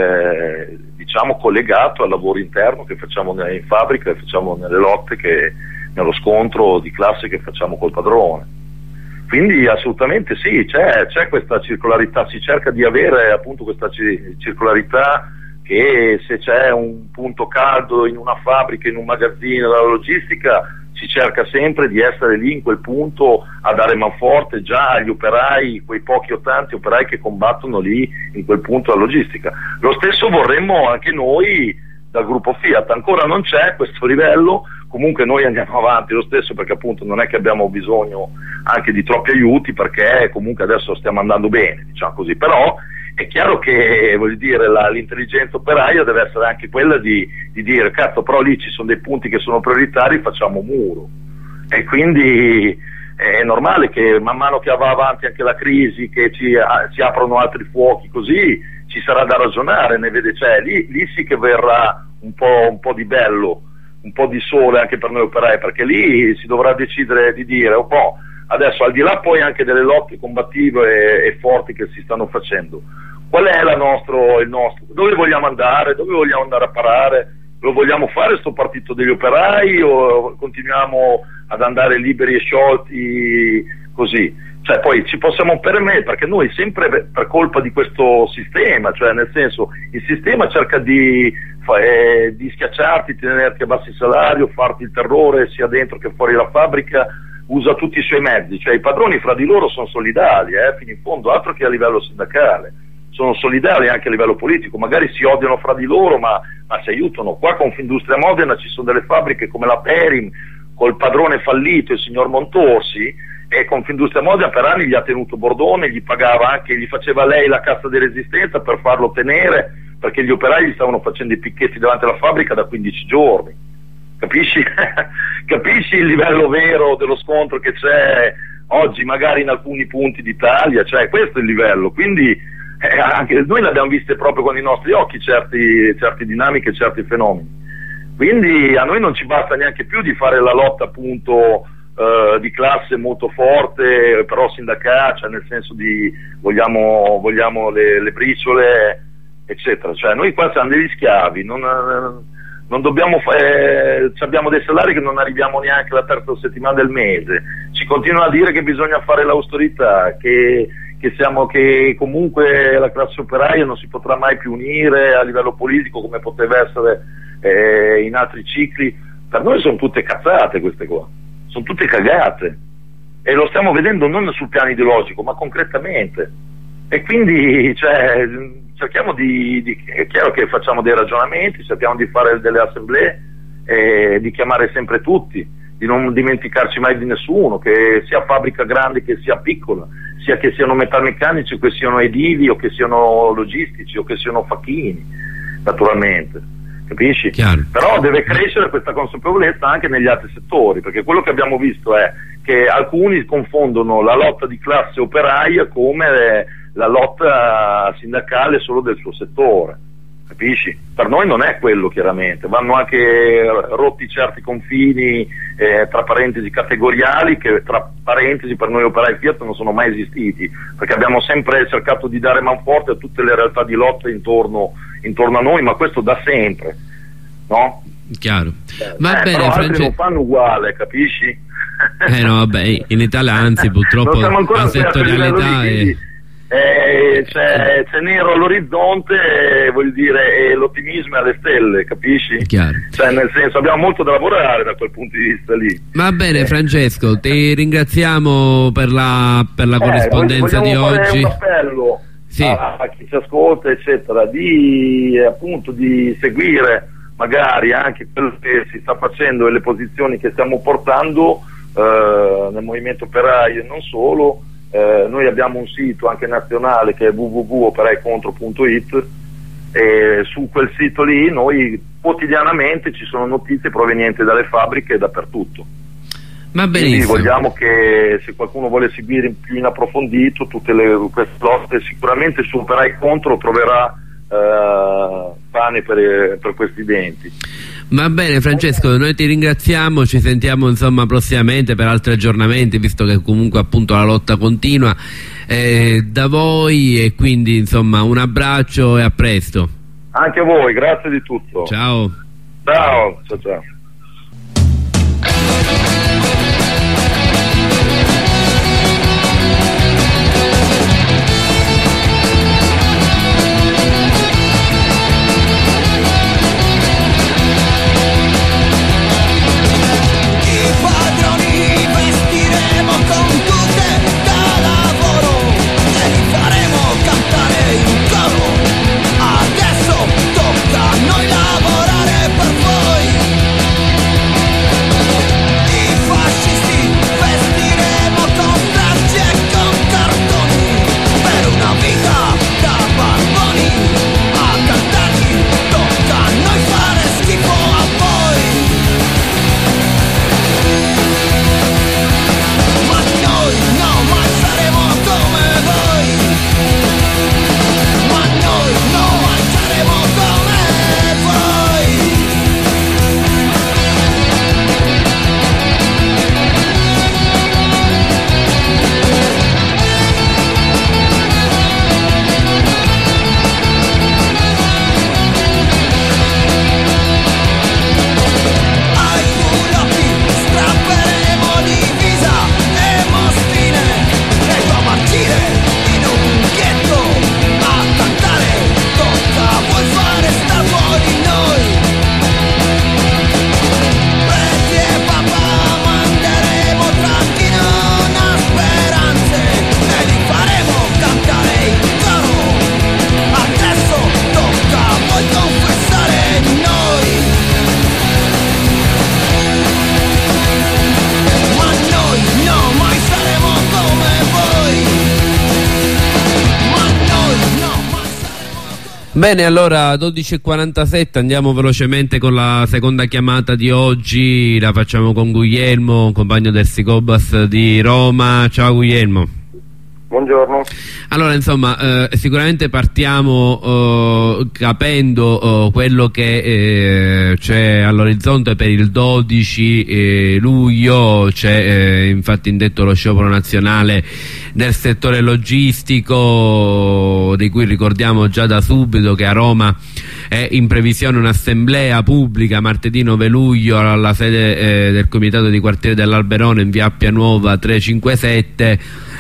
diciamo collegato al lavoro interno che facciamo in fabbrica e facciamo nelle lotte, nello scontro di classe che facciamo col padrone. Quindi assolutamente sì, c'è questa circolarità, si cerca di avere appunto questa circolarità, che se c'è un punto caldo in una fabbrica, in un magazzino della logistica, si cerca sempre di essere lì in quel punto a dare manforte già agli operai, quei pochi o tanti operai che combattono lì in quel punto la logistica. Lo stesso vorremmo anche noi dal gruppo Fiat, ancora non c'è questo livello, comunque noi andiamo avanti lo stesso, perché appunto non è che abbiamo bisogno anche di troppi aiuti, perché comunque adesso stiamo andando bene, diciamo così, però è chiaro che, voglio dire, l'intelligenza operaia deve essere anche quella di dire, cazzo, però lì ci sono dei punti che sono prioritari, facciamo muro. E quindi è normale che man mano che va avanti anche la crisi, che si aprono altri fuochi, così ci sarà da ragionare, ne vede, lì sì che verrà un po' di bello, un po' di sole anche per noi operai, perché lì si dovrà decidere di dire, adesso, al di là poi anche delle lotte combattive e forti che si stanno facendo, qual è il nostro, dove vogliamo andare a parare? Lo vogliamo fare sto partito degli operai o continuiamo ad andare liberi e sciolti così? Cioè, poi ci possiamo permettere, perché noi sempre per colpa di questo sistema, cioè nel senso, il sistema cerca di schiacciarti, tenerti a bassi salario, farti il terrore sia dentro che fuori la fabbrica, usa tutti i suoi mezzi, cioè i padroni fra di loro sono solidali, fino in fondo, altro che a livello sindacale, sono solidali anche a livello politico, magari si odiano fra di loro ma si aiutano. Qua Confindustria Modena ci sono delle fabbriche come la Perim, col padrone fallito, il signor Montorsi, e Confindustria Modena per anni gli ha tenuto Bordone, gli pagava anche, gli faceva lei la cassa di resistenza per farlo tenere, perché gli operai gli stavano facendo i picchetti davanti alla fabbrica da 15 giorni. Capisci? Capisci il livello vero dello scontro che c'è oggi magari in alcuni punti d'Italia? Cioè, questo è il livello, quindi anche noi l'abbiamo viste proprio con i nostri occhi certe dinamiche, certi fenomeni. Quindi a noi non ci basta neanche più di fare la lotta appunto di classe molto forte, però sindacale, cioè nel senso di vogliamo le briciole, eccetera. Cioè noi qua siamo degli schiavi, non dobbiamo abbiamo dei salari che non arriviamo neanche alla terza settimana del mese, ci continuano a dire che bisogna fare l'austerità, che comunque la classe operaia non si potrà mai più unire a livello politico come poteva essere in altri cicli. Per noi sono tutte cazzate queste qua, sono tutte cagate, e lo stiamo vedendo non sul piano ideologico ma concretamente, e quindi cerchiamo è chiaro che facciamo dei ragionamenti, cerchiamo di fare delle assemblee, di chiamare sempre tutti, di non dimenticarci mai di nessuno, che sia fabbrica grande che sia piccola, sia che siano metalmeccanici, che siano edili o che siano logistici o che siano facchini, naturalmente, capisci? Chiaro. Però deve crescere questa consapevolezza anche negli altri settori, perché quello che abbiamo visto è che alcuni confondono la lotta di classe operaia come la lotta sindacale solo del suo settore, capisci? Per noi non è quello, chiaramente, vanno anche rotti certi confini, tra parentesi categoriali, che tra parentesi per noi operai Fiat non sono mai esistiti, perché abbiamo sempre cercato di dare manforte a tutte le realtà di lotta intorno a noi, ma questo da sempre, no? Chiaro. Va bene, però altri non fanno uguale, capisci? No, vabbè, in Italia anzi purtroppo la settorialità c'è nero all'orizzonte, vuol dire, e l'ottimismo è alle stelle, capisci? Chiaro. Cioè, nel senso, abbiamo molto da lavorare da quel punto di vista lì. Va bene, Francesco, ti ringraziamo per la corrispondenza di oggi. Un appello a chi ci ascolta, eccetera, appunto di seguire magari anche quello che si sta facendo e le posizioni che stiamo portando nel movimento operaio e non solo. Noi abbiamo un sito anche nazionale che è www.operaicontro.it, e su quel sito lì noi quotidianamente ci sono notizie provenienti dalle fabbriche dappertutto. Va benissimo. Quindi vogliamo che, se qualcuno vuole seguire più in approfondito tutte queste lotte, sicuramente su Operai Contro troverà pane per questi denti. Va bene, Francesco, noi ti ringraziamo, ci sentiamo insomma prossimamente per altri aggiornamenti, visto che comunque appunto la lotta continua da voi, e quindi insomma un abbraccio e a presto. Anche a voi, grazie di tutto. Ciao. Ciao, ciao, ciao. Noi lavorare per voi. Bene, allora 12:47, andiamo velocemente con la seconda chiamata di oggi, la facciamo con Guglielmo, compagno del Sicobas di Roma. Ciao Guglielmo. Buongiorno. Allora, insomma, sicuramente partiamo capendo quello che c'è all'orizzonte per il 12 luglio. C'è infatti indetto lo sciopero nazionale del settore logistico, di cui ricordiamo già da subito che a Roma è in previsione un'assemblea pubblica martedì 9 luglio alla sede del comitato di quartiere dell'Alberone in via Appia Nuova 357,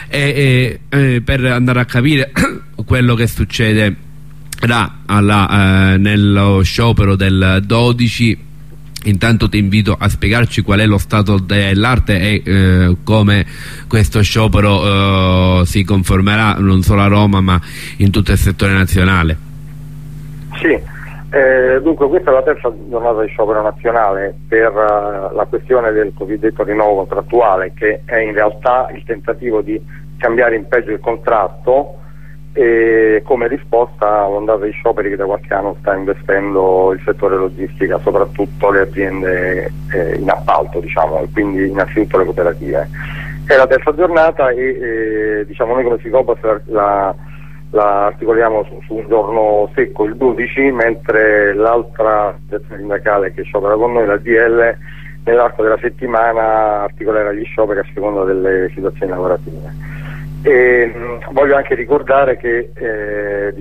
per andare a capire quello che succederà nello sciopero del 12 Intanto ti invito a spiegarci qual è lo stato dell'arte e come questo sciopero si conformerà non solo a Roma ma in tutto il settore nazionale. Sì, dunque questa è la terza giornata di sciopero nazionale per la questione del cosiddetto rinnovo contrattuale, che è in realtà il tentativo di cambiare in peggio il contratto come risposta all'ondata di scioperi che da qualche anno sta investendo il settore logistica, soprattutto le aziende in appalto, diciamo, e quindi innanzitutto le cooperative. È la terza giornata e diciamo noi come Sicobas la articoliamo su un giorno secco, il 12, mentre l'altra sezione sindacale che sciopera con noi, la DL, nell'arco della settimana articolerà gli scioperi a seconda delle situazioni lavorative. Voglio anche ricordare che il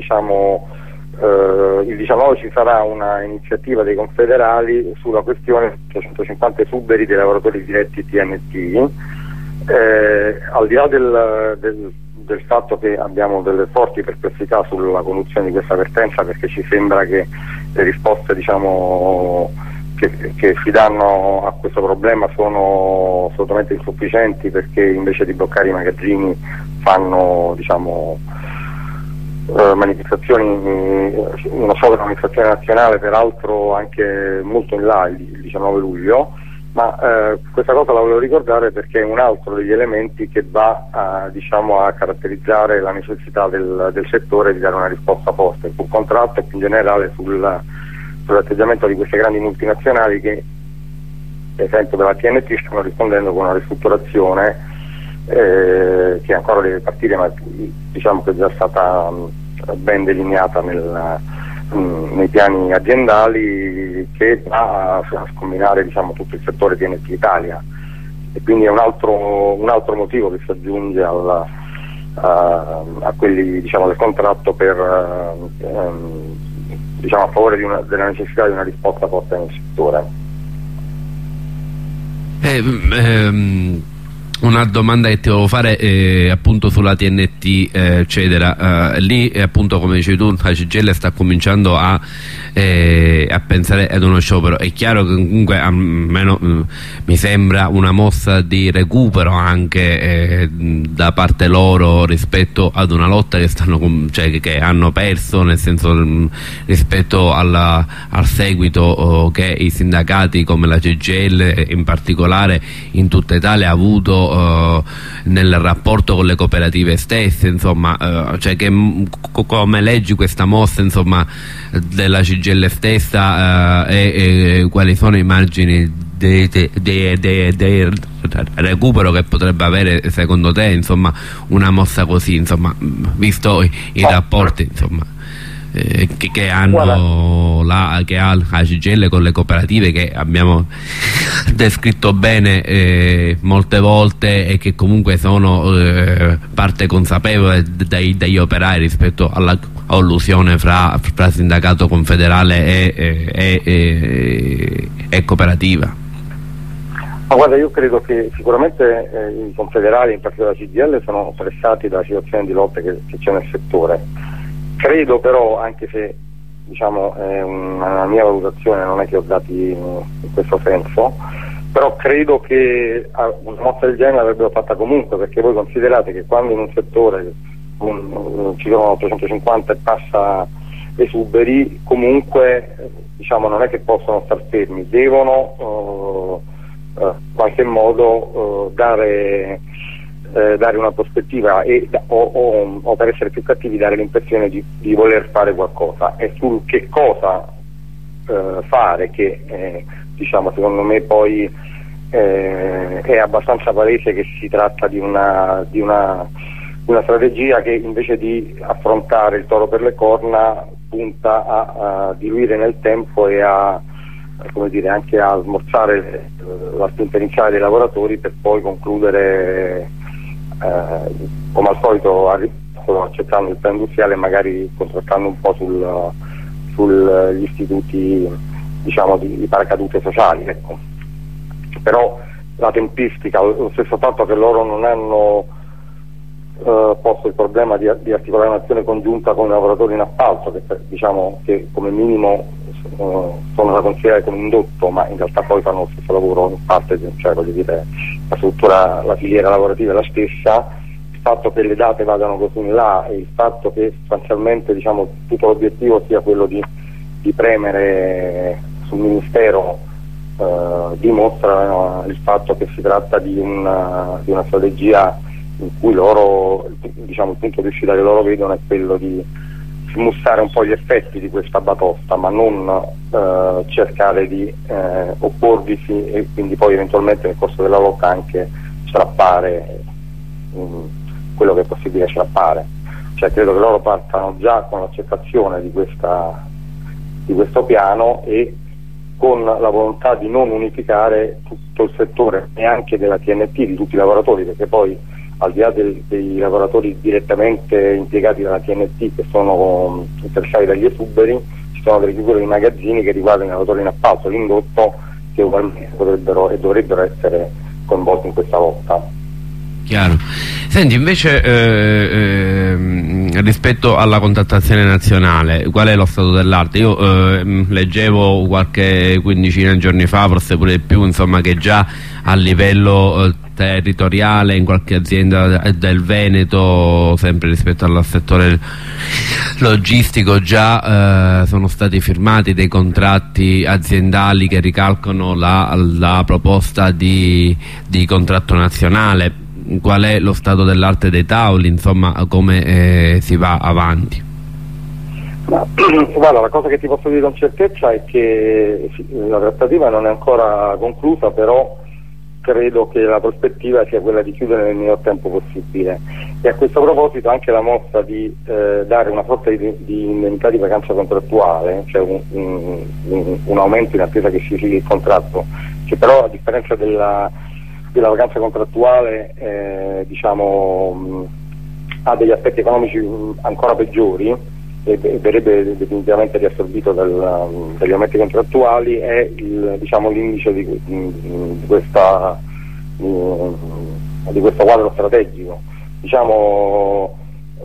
19 ci sarà una iniziativa dei confederali sulla questione 150 esuberi dei lavoratori diretti TNT. Al di là del fatto che abbiamo delle forti perplessità sulla conduzione di questa vertenza, perché ci sembra che le risposte che si danno a questo problema sono assolutamente insufficienti, perché invece di bloccare i magazzini fanno manifestazioni, una sola manifestazione nazionale, peraltro anche molto in là, il 19 luglio, ma questa cosa la volevo ricordare perché è un altro degli elementi che va a caratterizzare la necessità del settore di dare una risposta forte sul contratto e più in generale sull'atteggiamento di queste grandi multinazionali che, per esempio della TNT, stanno rispondendo con una ristrutturazione che ancora deve partire, ma diciamo che è già stata ben delineata nei piani aziendali, che va a scombinare tutto il settore TNT Italia, e quindi è un altro motivo che si aggiunge a quelli del contratto per a favore della necessità di una risposta forte nel settore. Una domanda che ti volevo fare appunto sulla TNT eccetera, lì appunto come dicevi tu la CGIL sta cominciando a pensare ad uno sciopero. È chiaro che comunque almeno mi sembra una mossa di recupero anche da parte loro rispetto ad una lotta che che hanno perso, nel senso rispetto al seguito che i sindacati come la CGIL in particolare in tutta Italia ha avuto nel rapporto con le cooperative stesse, insomma, come leggi questa mossa della CGIL stessa e quali sono i margini di recupero che potrebbe avere secondo te una mossa così, visto i rapporti che hanno la CGIL con le cooperative, che abbiamo descritto bene molte volte, e che comunque sono parte consapevole degli operai rispetto alla collusione fra sindacato confederale e cooperativa. Ma guarda, io credo che sicuramente i confederali, in particolare la CGIL, sono pressati dalla situazione di lotte che c'è nel settore. Credo però, anche se è una mia valutazione, non è che ho dati in questo senso, però credo che una mossa del genere l'avrebbero fatta comunque, perché voi considerate che quando in un settore ci sono 850 e passa esuberi, comunque non è che possono star fermi, devono in qualche modo dare una prospettiva o per essere più cattivi dare l'impressione di voler fare qualcosa, e sul che cosa fare che secondo me poi è abbastanza palese che si tratta di una strategia che invece di affrontare il toro per le corna punta a diluire nel tempo e anche a smorzare la spinta iniziale dei lavoratori, per poi concludere come al solito accettando il piano industriale e magari contrattando un po' sugli istituti di paracadute sociali, ecco. Però la tempistica, lo stesso fatto che loro non hanno posto il problema di articolare un'azione congiunta con i lavoratori in appalto, che come minimo sono da considerare come indotto, ma in realtà poi fanno lo stesso lavoro in parte, cioè voglio dire, la struttura, la filiera lavorativa è la stessa. Il fatto che le date vadano così in là e il fatto che sostanzialmente, diciamo, tutto l'obiettivo sia quello di premere sul Ministero dimostra il fatto che si tratta di una strategia in cui loro, diciamo, il punto di uscita che loro vedono è quello di smussare un po' gli effetti di questa batosta, ma non cercare di opporvisi e quindi poi eventualmente nel corso della lotta anche strappare quello che è possibile strappare. Cioè credo che loro partano già con l'accettazione di questo piano e con la volontà di non unificare tutto il settore, neanche della TNT, di tutti i lavoratori, perché poi al di là dei lavoratori direttamente impiegati dalla TNT che sono interessati dagli esuberi, ci sono delle figure di magazzini che riguardano i lavoratori in appalto, l'indotto, che ugualmente dovrebbero essere coinvolti in questa lotta. Chiaro. Senti, invece rispetto alla contrattazione nazionale, qual è lo stato dell'arte? Io leggevo qualche quindicina di giorni fa, forse pure di più, insomma, che già a livello territoriale in qualche azienda del Veneto, sempre rispetto al settore logistico, già sono stati firmati dei contratti aziendali che ricalcano la proposta di contratto nazionale. Qual è lo stato dell'arte dei tavoli, insomma, come si va avanti? Guarda, la cosa che ti posso dire con certezza è che la trattativa non è ancora conclusa, però credo che la prospettiva sia quella di chiudere nel minor tempo possibile, e a questo proposito anche la mossa di dare una sorta di indennità di vacanza contrattuale, cioè un aumento in attesa che si sigli il contratto, che però a differenza della vacanza contrattuale diciamo ha degli aspetti economici ancora peggiori e verrebbe definitivamente riassorbito dagli aumenti contrattuali, è l'indice di questo quadro strategico. Diciamo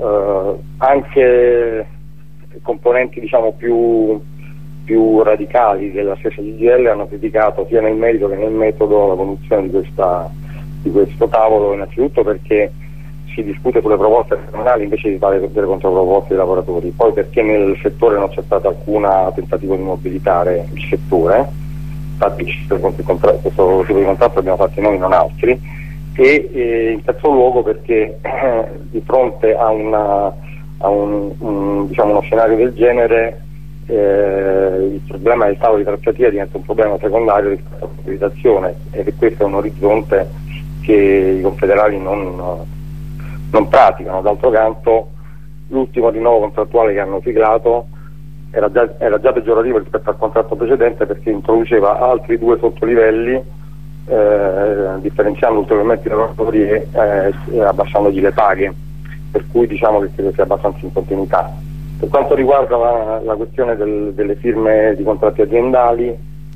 anche componenti, diciamo, più radicali della stessa CGIL hanno criticato sia nel merito che nel metodo la conduzione di questo tavolo, innanzitutto perché si discute sulle proposte nazionali invece di fare delle controproposte dei lavoratori, poi perché nel settore non c'è stato alcun tentativo di mobilitare il settore, infatti questo tipo di contratto abbiamo fatti noi, non altri, e in terzo luogo perché di fronte a uno scenario del genere il problema del tavolo di trattativa diventa un problema secondario rispetto alla mobilitazione, e questo è un orizzonte che i confederali non praticano. D'altro canto l'ultimo rinnovo contrattuale che hanno siglato era già peggiorativo rispetto al contratto precedente, perché introduceva altri 2 sottolivelli differenziando ulteriormente i lavoratori e abbassandogli le paghe, per cui diciamo che credo sia abbastanza in continuità. Per quanto riguarda la questione delle firme di contratti aziendali,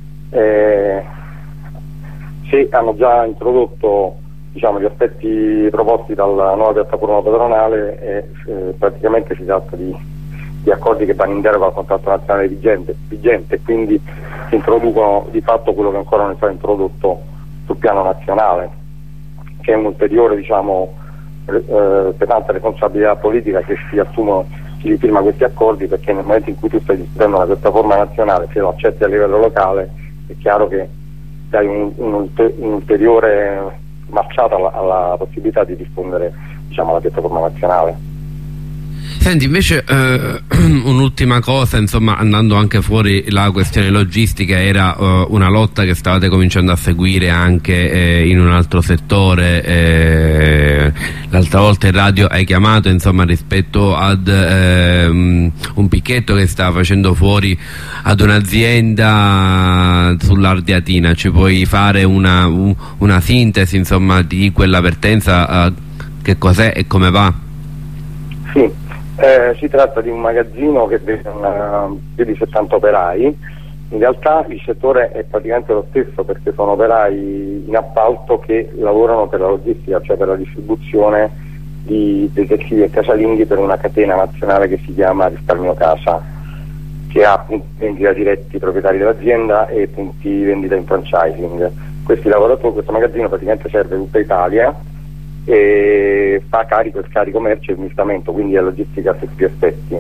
se hanno già introdotto, diciamo, gli aspetti proposti dalla nuova piattaforma padronale, praticamente si tratta di accordi che vanno in deroga al contratto nazionale vigente, quindi si introducono di fatto quello che ancora non è stato introdotto sul piano nazionale, che è un'ulteriore, diciamo, pesante responsabilità politica che si assumono chi li firma questi accordi, perché nel momento in cui tu stai discutendo una piattaforma nazionale, se lo accetti a livello locale, è chiaro che dai un'ulteriore marciata alla possibilità di diffondere, diciamo, la piattaforma nazionale. Senti, invece un'ultima cosa, insomma, andando anche fuori la questione logistica, era una lotta che stavate cominciando a seguire anche in un altro settore. L'altra volta in radio hai chiamato, insomma, rispetto ad un picchetto che stava facendo fuori ad un'azienda sull'Ardiatina. Ci puoi fare una sintesi, insomma, di quella vertenza, che cos'è e come va? Sì. Si tratta di un magazzino che vede più di 70 operai. In realtà il settore è praticamente lo stesso, perché sono operai in appalto che lavorano per la logistica, cioè per la distribuzione di detersivi e casalinghi per una catena nazionale che si chiama Risparmio Casa. che ha punti vendita diretti proprietari dell'azienda e punti vendita in franchising. Questi lavoratori, questo magazzino praticamente serve tutta Italia e fa carico e scarico merce e smistamento, quindi è logistica a tutti gli aspetti.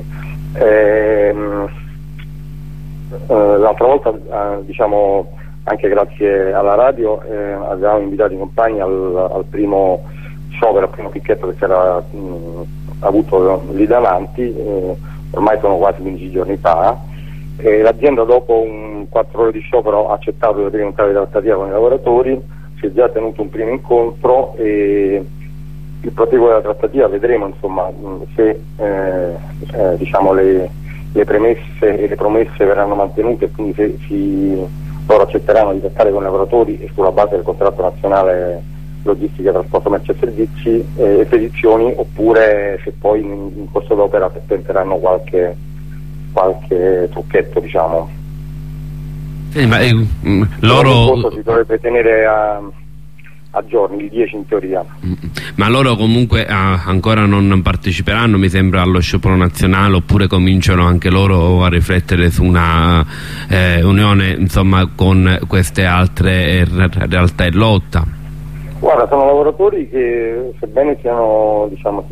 L'altra volta, diciamo, anche grazie alla radio, avevamo invitato i compagni al primo sciopero, al primo picchetto che si era avuto lì davanti, ormai sono quasi 15 giorni fa. L'azienda, dopo 4 ore di sciopero, ha accettato di aprire un tavolo di trattativa con i lavoratori. Si è già tenuto un primo incontro e il proseguo della trattativa vedremo, insomma, se diciamo le premesse e le promesse verranno mantenute, e quindi se loro accetteranno di trattare con i lavoratori e sulla base del contratto nazionale logistica, trasporto, merci e servizi e spedizioni, oppure se poi in corso d'opera tenteranno qualche trucchetto, diciamo. Ma loro si dovrebbe tenere a giorni, il 10 in teoria. Ma loro comunque ancora non parteciperanno, mi sembra, allo sciopero nazionale, oppure cominciano anche loro a riflettere su una unione, insomma, con queste altre realtà in lotta? Guarda, sono lavoratori che, sebbene siano, diciamo,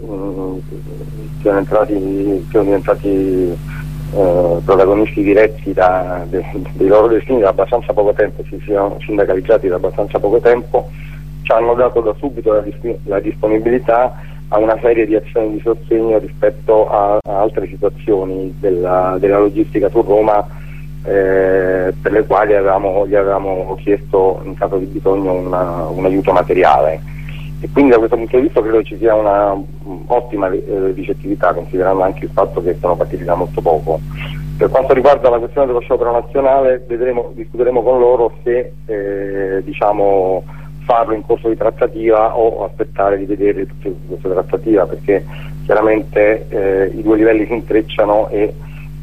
siano diventati protagonisti diretti dei loro destini da abbastanza poco tempo, si siano sindacalizzati da abbastanza poco tempo, ci hanno dato da subito la disponibilità a una serie di azioni di sostegno rispetto a altre situazioni della logistica su Roma, per le quali gli avevamo chiesto in caso di bisogno un aiuto materiale. E quindi da questo punto di vista credo ci sia una ottima ricettività, considerando anche il fatto che sono partiti da molto poco. Per quanto riguarda la questione dello sciopero nazionale, discuteremo con loro se diciamo farlo in corso di trattativa o aspettare di vedere tutto il corso di trattativa, perché chiaramente i due livelli si intrecciano e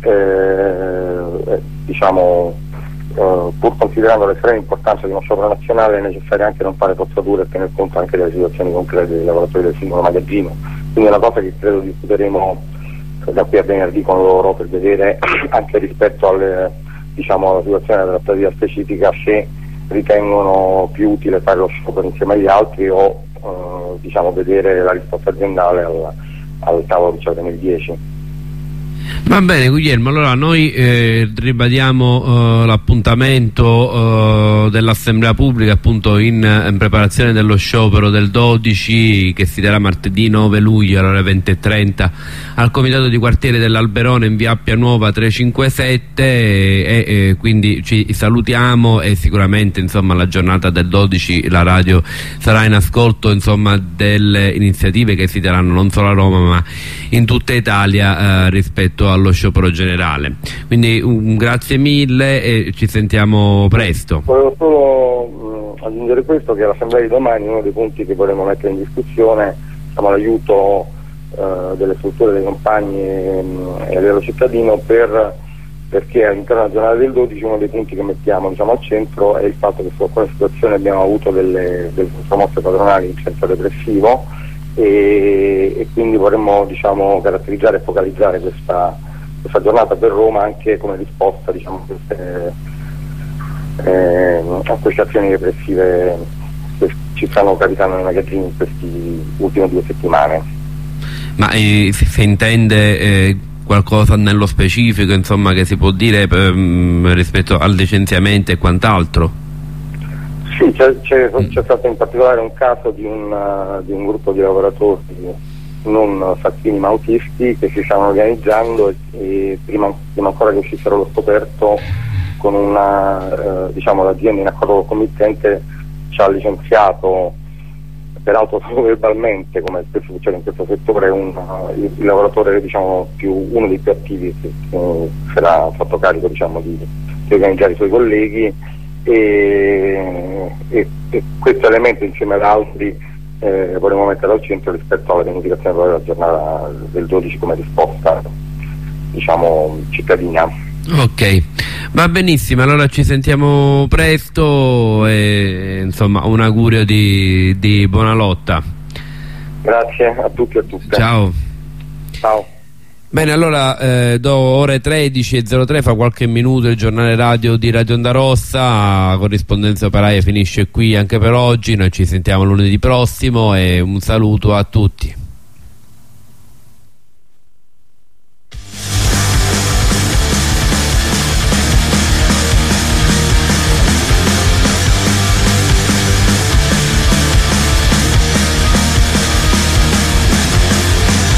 diciamo pur considerando l'estrema importanza di uno sciopero nazionale è necessario anche non fare forzature e tener conto anche delle situazioni concrete dei lavoratori del singolo magazzino. Quindi è una cosa che credo discuteremo da qui a venerdì con loro, per vedere anche rispetto alla situazione della trattativa specifica se ritengono più utile fare lo sciopero insieme agli altri o diciamo vedere la risposta aziendale al tavolo che ci avremo il 10. Va bene Guglielmo, allora noi ribadiamo l'appuntamento dell'assemblea pubblica, appunto in preparazione dello sciopero del 12 che si terrà martedì 9 luglio alle ore 20:30 al comitato di quartiere dell'Alberone in via Appia Nuova 357 e quindi ci salutiamo e sicuramente, insomma, la giornata del 12 la radio sarà in ascolto, insomma, delle iniziative che si terranno non solo a Roma ma in tutta Italia rispetto allo sciopero generale. Quindi un grazie mille e ci sentiamo presto. Volevo solo aggiungere questo, che all'assemblea di domani uno dei punti che vorremmo mettere in discussione, diciamo, l'aiuto delle strutture dei compagni e a livello cittadino, perché all'interno della giornata del 12 uno dei punti che mettiamo, diciamo, al centro è il fatto che su alcune situazioni abbiamo avuto delle promosse patronali in centro depressivo e quindi vorremmo, diciamo, caratterizzare e focalizzare questa giornata per Roma anche come risposta, diciamo, a queste azioni repressive che ci stanno capitando nei magazzini in queste ultime 2 settimane. Ma si intende qualcosa nello specifico, insomma, che si può dire rispetto al licenziamento e quant'altro? Sì, c'è stato in particolare un caso di un gruppo di lavoratori non facchini ma autisti che si stavano organizzando e prima ancora che uscissero allo scoperto, con diciamo, l'azienda in accordo col committente ci ha licenziato, peraltro solo verbalmente, come spesso succede in questo settore, il lavoratore, diciamo, uno dei più attivi che si era fatto carico, diciamo, di organizzare i suoi colleghi e questo elemento insieme ad altri vorremmo mettere al centro rispetto alla pianificazione della giornata del 12 come risposta, diciamo, cittadina. Ok, va benissimo, allora ci sentiamo presto e, insomma, un augurio di buona lotta. Grazie a tutti e a tutte. Ciao. Ciao. Bene, allora do ore 13:03, fa qualche minuto il giornale radio di Radio Onda Rossa. Corrispondenza operaia finisce qui anche per oggi, noi ci sentiamo lunedì prossimo e un saluto a tutti.